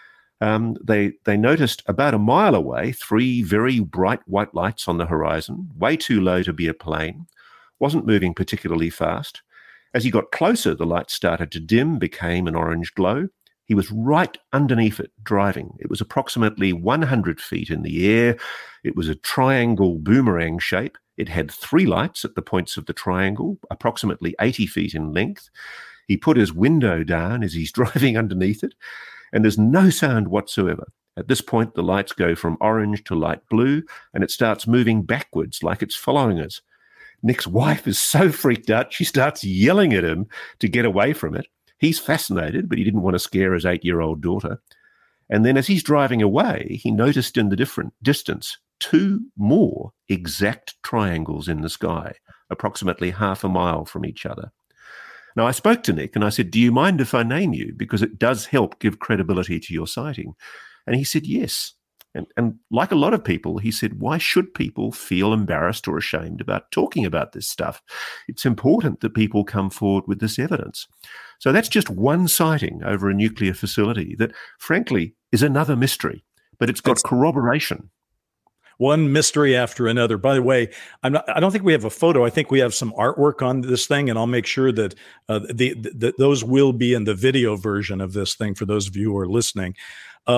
[SPEAKER 4] Um, they they noticed about a mile away three very bright white lights on the horizon, way too low to be a plane, wasn't moving particularly fast. As he got closer, the lights started to dim, became an orange glow. He was right underneath it, driving. It was approximately one hundred feet in the air. It was a triangle boomerang shape. It had three lights at the points of the triangle, approximately eighty feet in length. He put his window down as he's driving underneath it, and there's no sound whatsoever. At this point, the lights go from orange to light blue, and it starts moving backwards like it's following us. Nick's wife is so freaked out, she starts yelling at him to get away from it. He's fascinated, but he didn't want to scare his eight-year-old daughter. And then as he's driving away, he noticed in the different distance two more exact triangles in the sky, approximately half a mile from each other. Now, I spoke to Nick and I said, do you mind if I name you? Because it does help give credibility to your sighting. And he said, yes. And, and like a lot of people, he said, why should people feel embarrassed or ashamed about talking about this stuff? It's important that people come forward with this evidence. So that's just one sighting over a nuclear facility that, frankly, is another mystery, but it's got it's- corroboration.
[SPEAKER 5] One mystery after another. By the way, I'm not, I don't think we have a photo. I think we have some artwork on this thing, and I'll make sure that uh, the, the those will be in the video version of this thing for those of you who are listening. Um,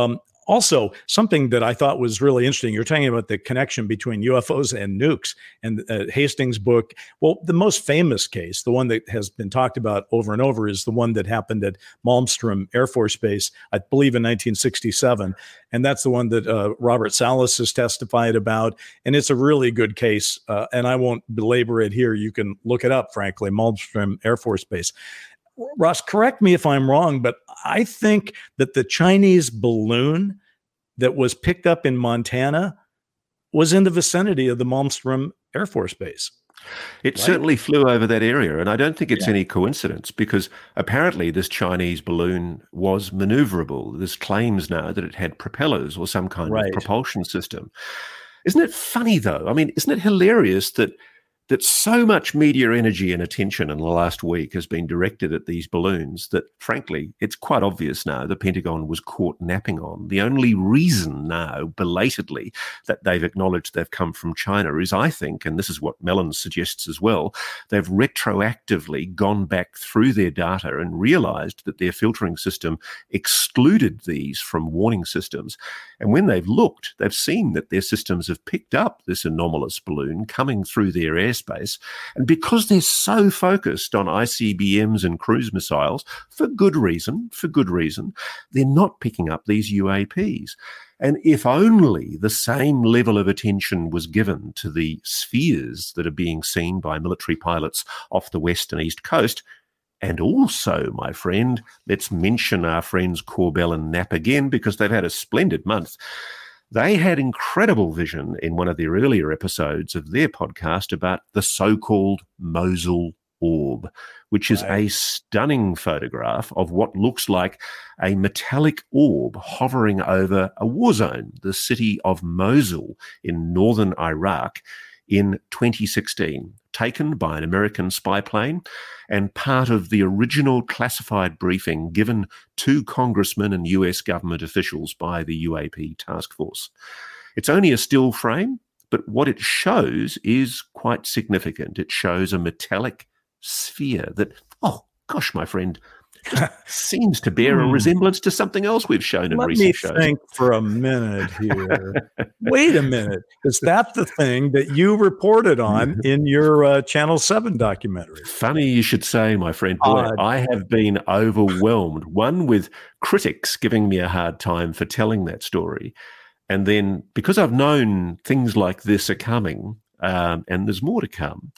[SPEAKER 5] Also, something that I thought was really interesting, you're talking about the connection between U F Os and nukes, and uh, Hastings' book. Well, the most famous case, the one that has been talked about over and over, is the one that happened at Malmstrom Air Force Base, I believe in nineteen sixty-seven. And that's the one that uh, Robert Salas has testified about. And it's a really good case. Uh, and I won't belabor it here. You can look it up, frankly, Malmstrom Air Force Base. Ross, correct me if I'm wrong, but I think that the Chinese balloon that was picked up in Montana was in the vicinity of the Malmstrom Air Force Base.
[SPEAKER 4] It
[SPEAKER 5] right?
[SPEAKER 4] certainly flew over that area, and I don't think it's
[SPEAKER 5] Yeah.
[SPEAKER 4] any coincidence, because apparently this Chinese balloon was maneuverable. There's claims now that it had propellers or some kind
[SPEAKER 5] Right.
[SPEAKER 4] of propulsion system. Isn't it funny, though? I mean, isn't it hilarious that that so much media energy and attention in the last week has been directed at these balloons that, frankly, it's quite obvious now the Pentagon was caught napping on. The only reason now, belatedly, that they've acknowledged they've come from China is, I think, and this is what Mellon suggests as well, they've retroactively gone back through their data and realized that their filtering system excluded these from warning systems. And when they've looked, they've seen that their systems have picked up this anomalous balloon coming through their airspace. And because they're so focused on I C B Ms and cruise missiles, for good reason, for good reason, they're not picking up these U A Ps. And if only the same level of attention was given to the spheres that are being seen by military pilots off the west and east coast. And also, my friend, let's mention our friends Corbell and Knapp again, because they've had a splendid month. They had incredible vision in one of the earlier episodes of their podcast about the so-called Mosul orb, which is
[SPEAKER 5] Right.
[SPEAKER 4] a stunning photograph of what looks like a metallic orb hovering over a war zone, the city of Mosul in northern Iraq in twenty sixteen, taken by an American spy plane and part of the original classified briefing given to congressmen and U S government officials by the U A P task force. It's only a still frame, but what it shows is quite significant. It shows a metallic sphere that, oh gosh, my friend, just seems to bear a resemblance to something else we've shown in
[SPEAKER 5] Let
[SPEAKER 4] recent
[SPEAKER 5] me
[SPEAKER 4] shows.
[SPEAKER 5] think for a minute here. Wait a minute. Is that the thing that you reported on in your uh, Channel seven documentary?
[SPEAKER 4] Funny you should say, my friend. Boy,
[SPEAKER 5] Odd.
[SPEAKER 4] I have been overwhelmed. One, with critics giving me a hard time for telling that story. And then because I've known things like this are coming, um, and there's more to come,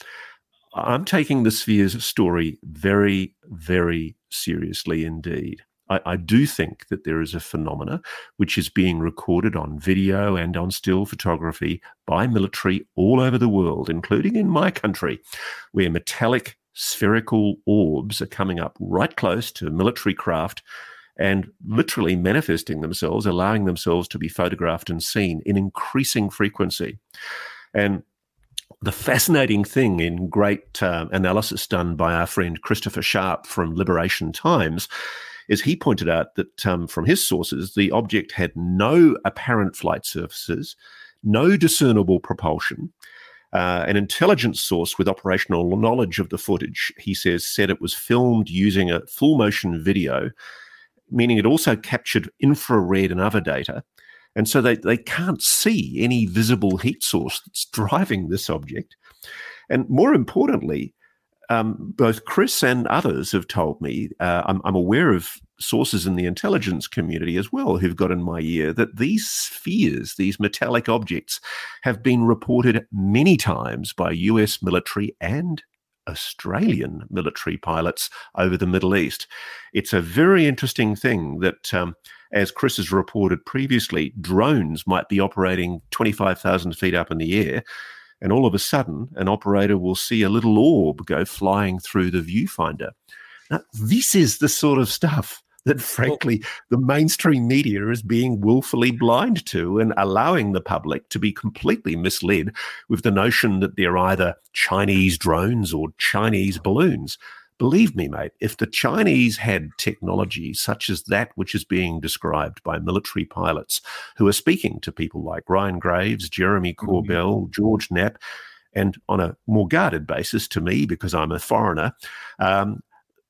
[SPEAKER 4] I'm taking the Spheres story very, very seriously indeed. I, I do think that there is a phenomena which is being recorded on video and on still photography by military all over the world, including in my country, where metallic spherical orbs are coming up right close to military craft and literally manifesting themselves, allowing themselves to be photographed and seen in increasing frequency. And the fascinating thing in great uh, analysis done by our friend Christopher Sharp from Liberation Times is he pointed out that um, from his sources, the object had no apparent flight surfaces, no discernible propulsion. Uh, an intelligence source with operational knowledge of the footage, he says, said it was filmed using a full motion video, meaning it also captured infrared and other data. And so they, they can't see any visible heat source that's driving this object. And more importantly, um, both Chris and others have told me, uh, I'm, I'm aware of sources in the intelligence community as well who've got in my ear, that these spheres, these metallic objects, have been reported many times by U S military and Australian military pilots over the Middle East. It's a very interesting thing that, um, as Chris has reported previously, drones might be operating twenty-five thousand feet up in the air, and all of a sudden an operator will see a little orb go flying through the viewfinder. Now, this is the sort of stuff that, frankly, the mainstream media is being willfully blind to and allowing the public to be completely misled with the notion that they're either Chinese drones or Chinese balloons. Believe me, mate, if the Chinese had technology such as that which is being described by military pilots who are speaking to people like Ryan Graves, Jeremy Corbell, mm-hmm. George Knapp, and on a more guarded basis to me because I'm a foreigner, um,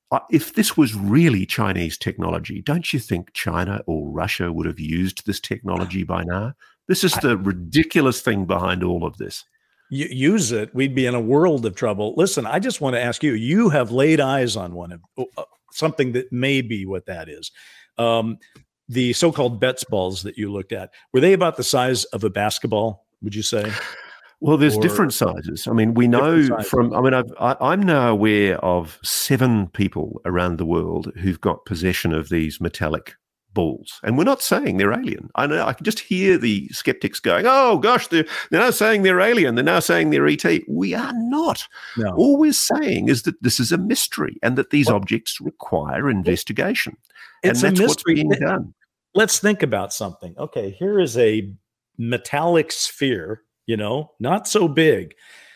[SPEAKER 4] uh, if this was really Chinese technology, don't you think China or Russia would have used this technology by now? This is the ridiculous thing behind all of this.
[SPEAKER 5] You use it, we'd be in a world of trouble. Listen, I just want to ask you, you have laid eyes on one of uh, something that may be what that is. Um, the so-called Betz balls that you looked at, were they about the size of a basketball, would you say?
[SPEAKER 4] Well, there's
[SPEAKER 5] or
[SPEAKER 4] different sizes. I mean, we know from, I mean, I've, I, I'm now aware of seven people around the world who've got possession of these metallic balls. And we're not saying they're alien. I know I can just hear the skeptics going, oh, gosh, they're, they're now saying they're alien. They're now saying they're E T. We are not. No. All we're saying is that this is a mystery and that these well, objects require investigation.
[SPEAKER 5] It's
[SPEAKER 4] and that's
[SPEAKER 5] a mystery.
[SPEAKER 4] What's being done.
[SPEAKER 5] Let's think about something. Okay, here is a metallic sphere. You know, not so big.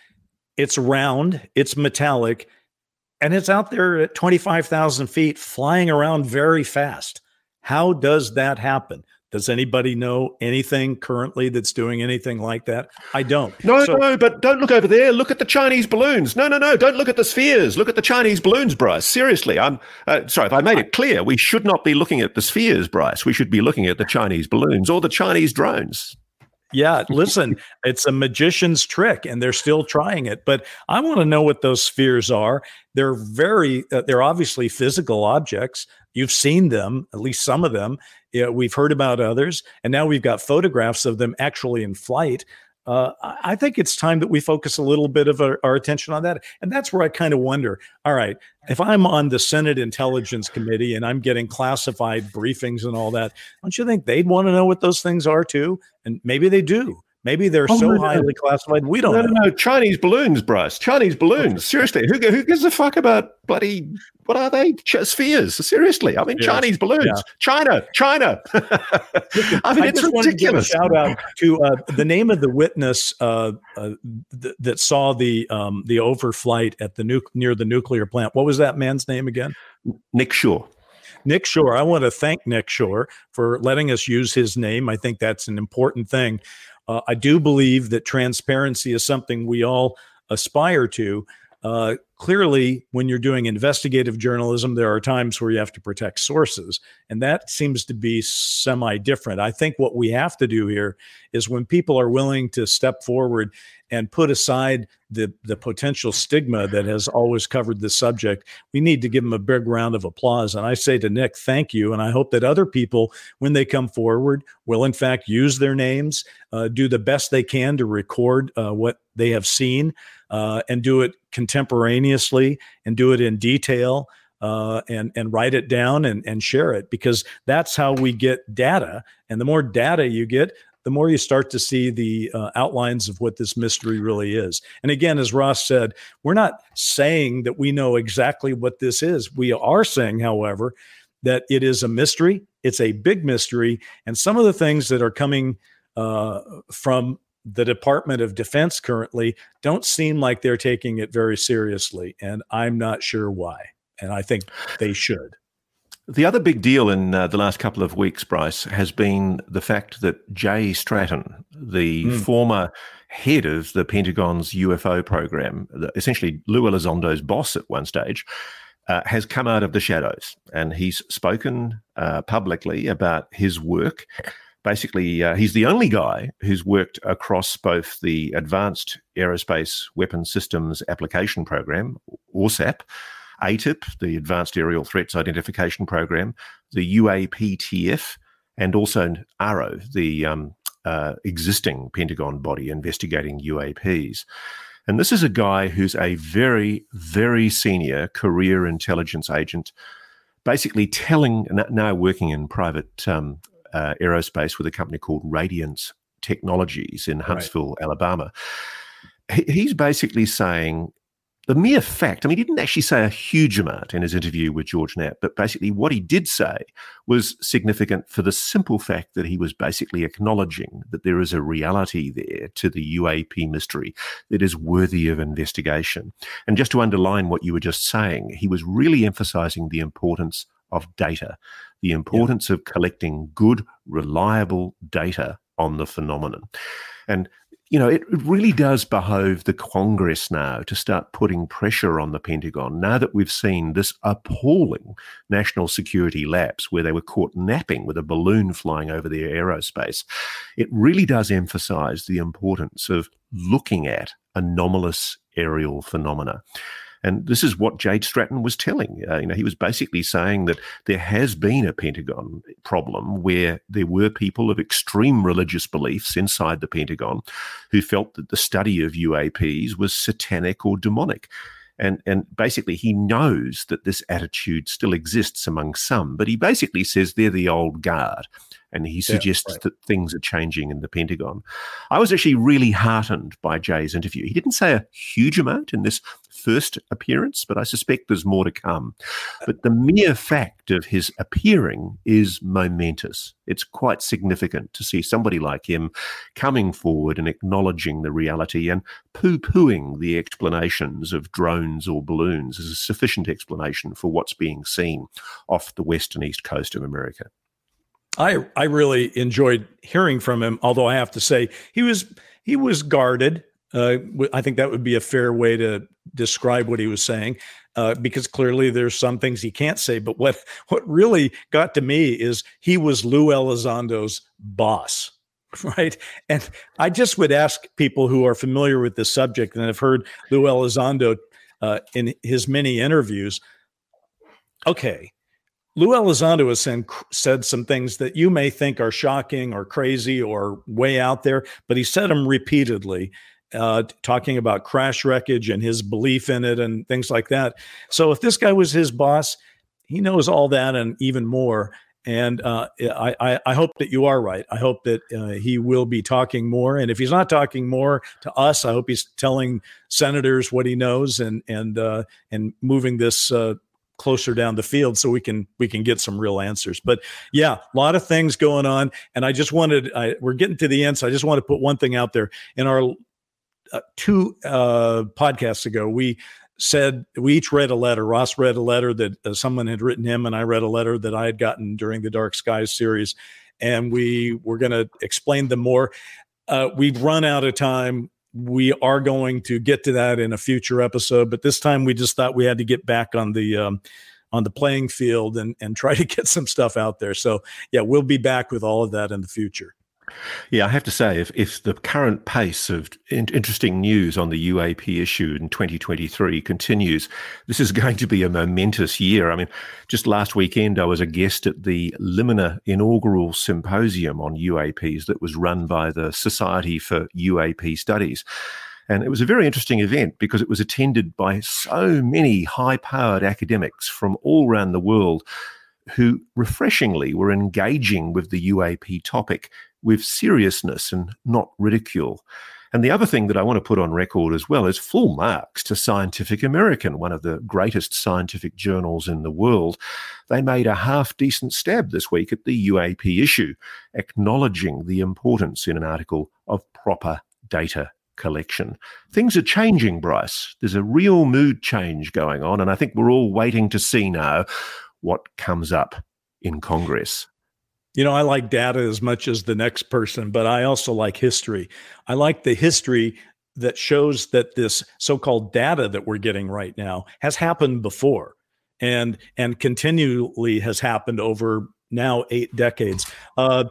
[SPEAKER 5] It's round, it's metallic, and it's out there at twenty-five thousand feet flying around very fast. How does that happen? Does anybody know anything currently that's doing anything like that? I don't.
[SPEAKER 4] No,
[SPEAKER 5] so,
[SPEAKER 4] no, but don't look over there. Look at the Chinese balloons. No, no, no, don't look at the spheres. Look at the Chinese balloons, Bryce. Seriously, I'm uh, sorry if I made it clear. We should not be looking at the spheres, Bryce. We should be looking at the Chinese balloons or the Chinese drones.
[SPEAKER 5] Yeah, listen, it's a magician's trick, and they're still trying it. But I want to know what those spheres are. They're very, uh, they're obviously physical objects. You've seen them, at least some of them. Yeah, we've heard about others, and now we've got photographs of them actually in flight. Uh, I think it's time that we focus a little bit of our, our attention on that. And that's where I kind of wonder, all right, if I'm on the Senate Intelligence Committee and I'm getting classified briefings and all that, don't you think they'd want to know what those things are too? And maybe they do. Maybe they're oh, so no, highly no. classified. We don't
[SPEAKER 4] no,
[SPEAKER 5] know.
[SPEAKER 4] No, no, Chinese balloons, Bryce. Chinese balloons. Okay. Seriously, who, who gives a fuck about bloody, what are they? Ch- spheres. Seriously. I mean, yeah. Chinese balloons. Yeah. China, China.
[SPEAKER 5] Listen,
[SPEAKER 4] I mean,
[SPEAKER 5] I
[SPEAKER 4] it's
[SPEAKER 5] just
[SPEAKER 4] ridiculous.
[SPEAKER 5] To give a shout out to uh, the name of the witness uh, uh, th- that saw the um, the overflight at the nu- near the nuclear plant. What was that man's name again?
[SPEAKER 4] Nick Shore.
[SPEAKER 5] Nick Shore. I want to thank Nick Shore for letting us use his name. I think that's an important thing. Uh, I do believe that transparency is something we all aspire to. Uh, clearly, when you're doing investigative journalism, there are times where you have to protect sources, and that seems to be semi-different. I think what we have to do here is when people are willing to step forward and put aside the, the potential stigma that has always covered this subject, we need to give them a big round of applause. And I say to Nick, thank you. And I hope that other people, when they come forward, will in fact use their names, uh, do the best they can to record uh, what they have seen, uh, and do it contemporaneously and do it in detail, uh, and, and write it down and, and share it, because that's how we get data. And the more data you get, the more you start to see the uh, outlines of what this mystery really is. And again, as Ross said, we're not saying that we know exactly what this is. We are saying, however, that it is a mystery. It's a big mystery. And some of the things that are coming uh, from the Department of Defense currently don't seem like they're taking it very seriously. And I'm not sure why. And I think they should.
[SPEAKER 4] The other big deal in uh, the last couple of weeks, Bryce, has been the fact that Jay Stratton, the mm. former head of the Pentagon's U F O program, essentially Lou Elizondo's boss at one stage, uh, has come out of the shadows, and he's spoken uh, publicly about his work. Basically, uh, he's the only guy who's worked across both the Advanced Aerospace Weapons Systems Application Program, O S A P, A T I P, the Advanced Aerial Threats Identification Program, the U A P T F, and also A R O, the um, uh, existing Pentagon body investigating U A Ps. And this is a guy who's a very, very senior career intelligence agent, basically telling, now working in private um, uh, aerospace with a company called Radiance Technologies in Huntsville, right. Alabama. He, he's basically saying, the mere fact, I mean, he didn't actually say a huge amount in his interview with George Knapp, but basically what he did say was significant for the simple fact that he was basically acknowledging that there is a reality there to the U A P mystery that is worthy of investigation. And just to underline what you were just saying, he was really emphasizing the importance of data, the importance yeah. of collecting good, reliable data on the phenomenon. And you know, it really does behove the Congress now to start putting pressure on the Pentagon now that we've seen this appalling national security lapse where they were caught napping with a balloon flying over their aerospace. It really does emphasize the importance of looking at anomalous aerial phenomena. And this is what Jade Stratton was telling. Uh, you know, he was basically saying that there has been a Pentagon problem where there were people of extreme religious beliefs inside the Pentagon who felt that the study of U A Ps was satanic or demonic. And, and basically he knows that this attitude still exists among some, but he basically says they're the old guard. And he suggests yeah, right. that things are changing in the Pentagon. I was actually really heartened by Jay's interview. He didn't say a huge amount in this first appearance, but I suspect there's more to come. But the mere fact of his appearing is momentous. It's quite significant to see somebody like him coming forward and acknowledging the reality and poo-pooing the explanations of drones or balloons as a sufficient explanation for what's being seen off the west and east coast of America.
[SPEAKER 5] I I really enjoyed hearing from him, although I have to say he was he was guarded. Uh, I think that would be a fair way to describe what he was saying, uh, because clearly there's some things he can't say. But what what really got to me is he was Lou Elizondo's boss, right? And I just would ask people who are familiar with this subject and have heard Lou Elizondo uh, in his many interviews, okay, Lou Elizondo has said, said some things that you may think are shocking or crazy or way out there, but he said them repeatedly, uh, talking about crash wreckage and his belief in it and things like that. So if this guy was his boss, he knows all that and even more. And uh, I, I, I hope that you are right. I hope that uh, he will be talking more. And if he's not talking more to us, I hope he's telling senators what he knows and and uh, and moving this uh, closer down the field so we can we can get some real answers. But yeah, a lot of things going on. And I just wanted, I, we're getting to the end, so I just want to put one thing out there. In our uh, two uh, podcasts ago, we said we each read a letter. Ross read a letter that uh, someone had written him, and I read a letter that I had gotten during the Dark Skies series. And we were going to explain them more. Uh, we've run out of time. We are going to get to that in a future episode, but this time we just thought we had to get back on the um, on the playing field and and try to get some stuff out there. So yeah, we'll be back with all of that in the future.
[SPEAKER 4] Yeah, I have to say, if if the current pace of in- interesting news on the U A P issue in twenty twenty-three continues, this is going to be a momentous year. I mean, just last weekend, I was a guest at the Limina inaugural symposium on U A Ps that was run by the Society for U A P Studies. And it was a very interesting event because it was attended by so many high-powered academics from all around the world who refreshingly were engaging with the U A P topic with seriousness and not ridicule. And the other thing that I want to put on record as well is full marks to Scientific American, one of the greatest scientific journals in the world. They made a half-decent stab this week at the U A P issue, acknowledging the importance in an article of proper data collection. Things are changing, Bryce. There's a real mood change going on, and I think we're all waiting to see now what comes up in Congress.
[SPEAKER 5] You know, I like data as much as the next person, but I also like history. I like the history that shows that this so-called data that we're getting right now has happened before and and continually has happened over now eight decades. Uh,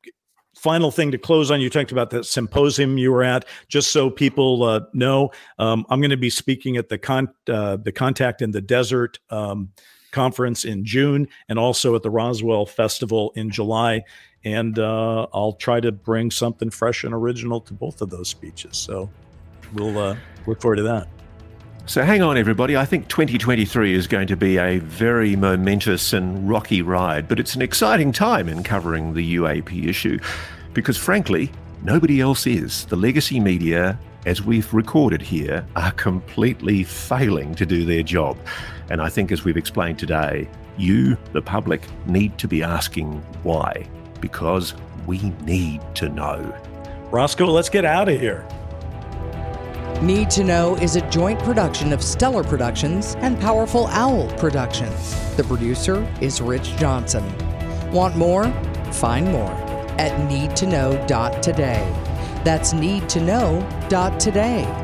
[SPEAKER 5] final thing to close on, you talked about the symposium you were at. Just so people uh, know, um, I'm going to be speaking at the con- uh, the Contact in the Desert um conference in June and also at the Roswell Festival in July. And uh, I'll try to bring something fresh and original to both of those speeches. So we'll uh, look forward to that.
[SPEAKER 4] So hang on, everybody. I think twenty twenty-three is going to be a very momentous and rocky ride, but it's an exciting time in covering the U A P issue because, frankly, nobody else is. The legacy media, as we've recorded here, are completely failing to do their job. And I think, as we've explained today, you, the public, need to be asking why, because we need to know.
[SPEAKER 5] Roscoe, let's get out of here.
[SPEAKER 3] Need to Know is a joint production of Stellar Productions and Powerful Owl Productions. The producer is Rich Johnson. Want more? Find more at need to know dot today. That's need to know dot today.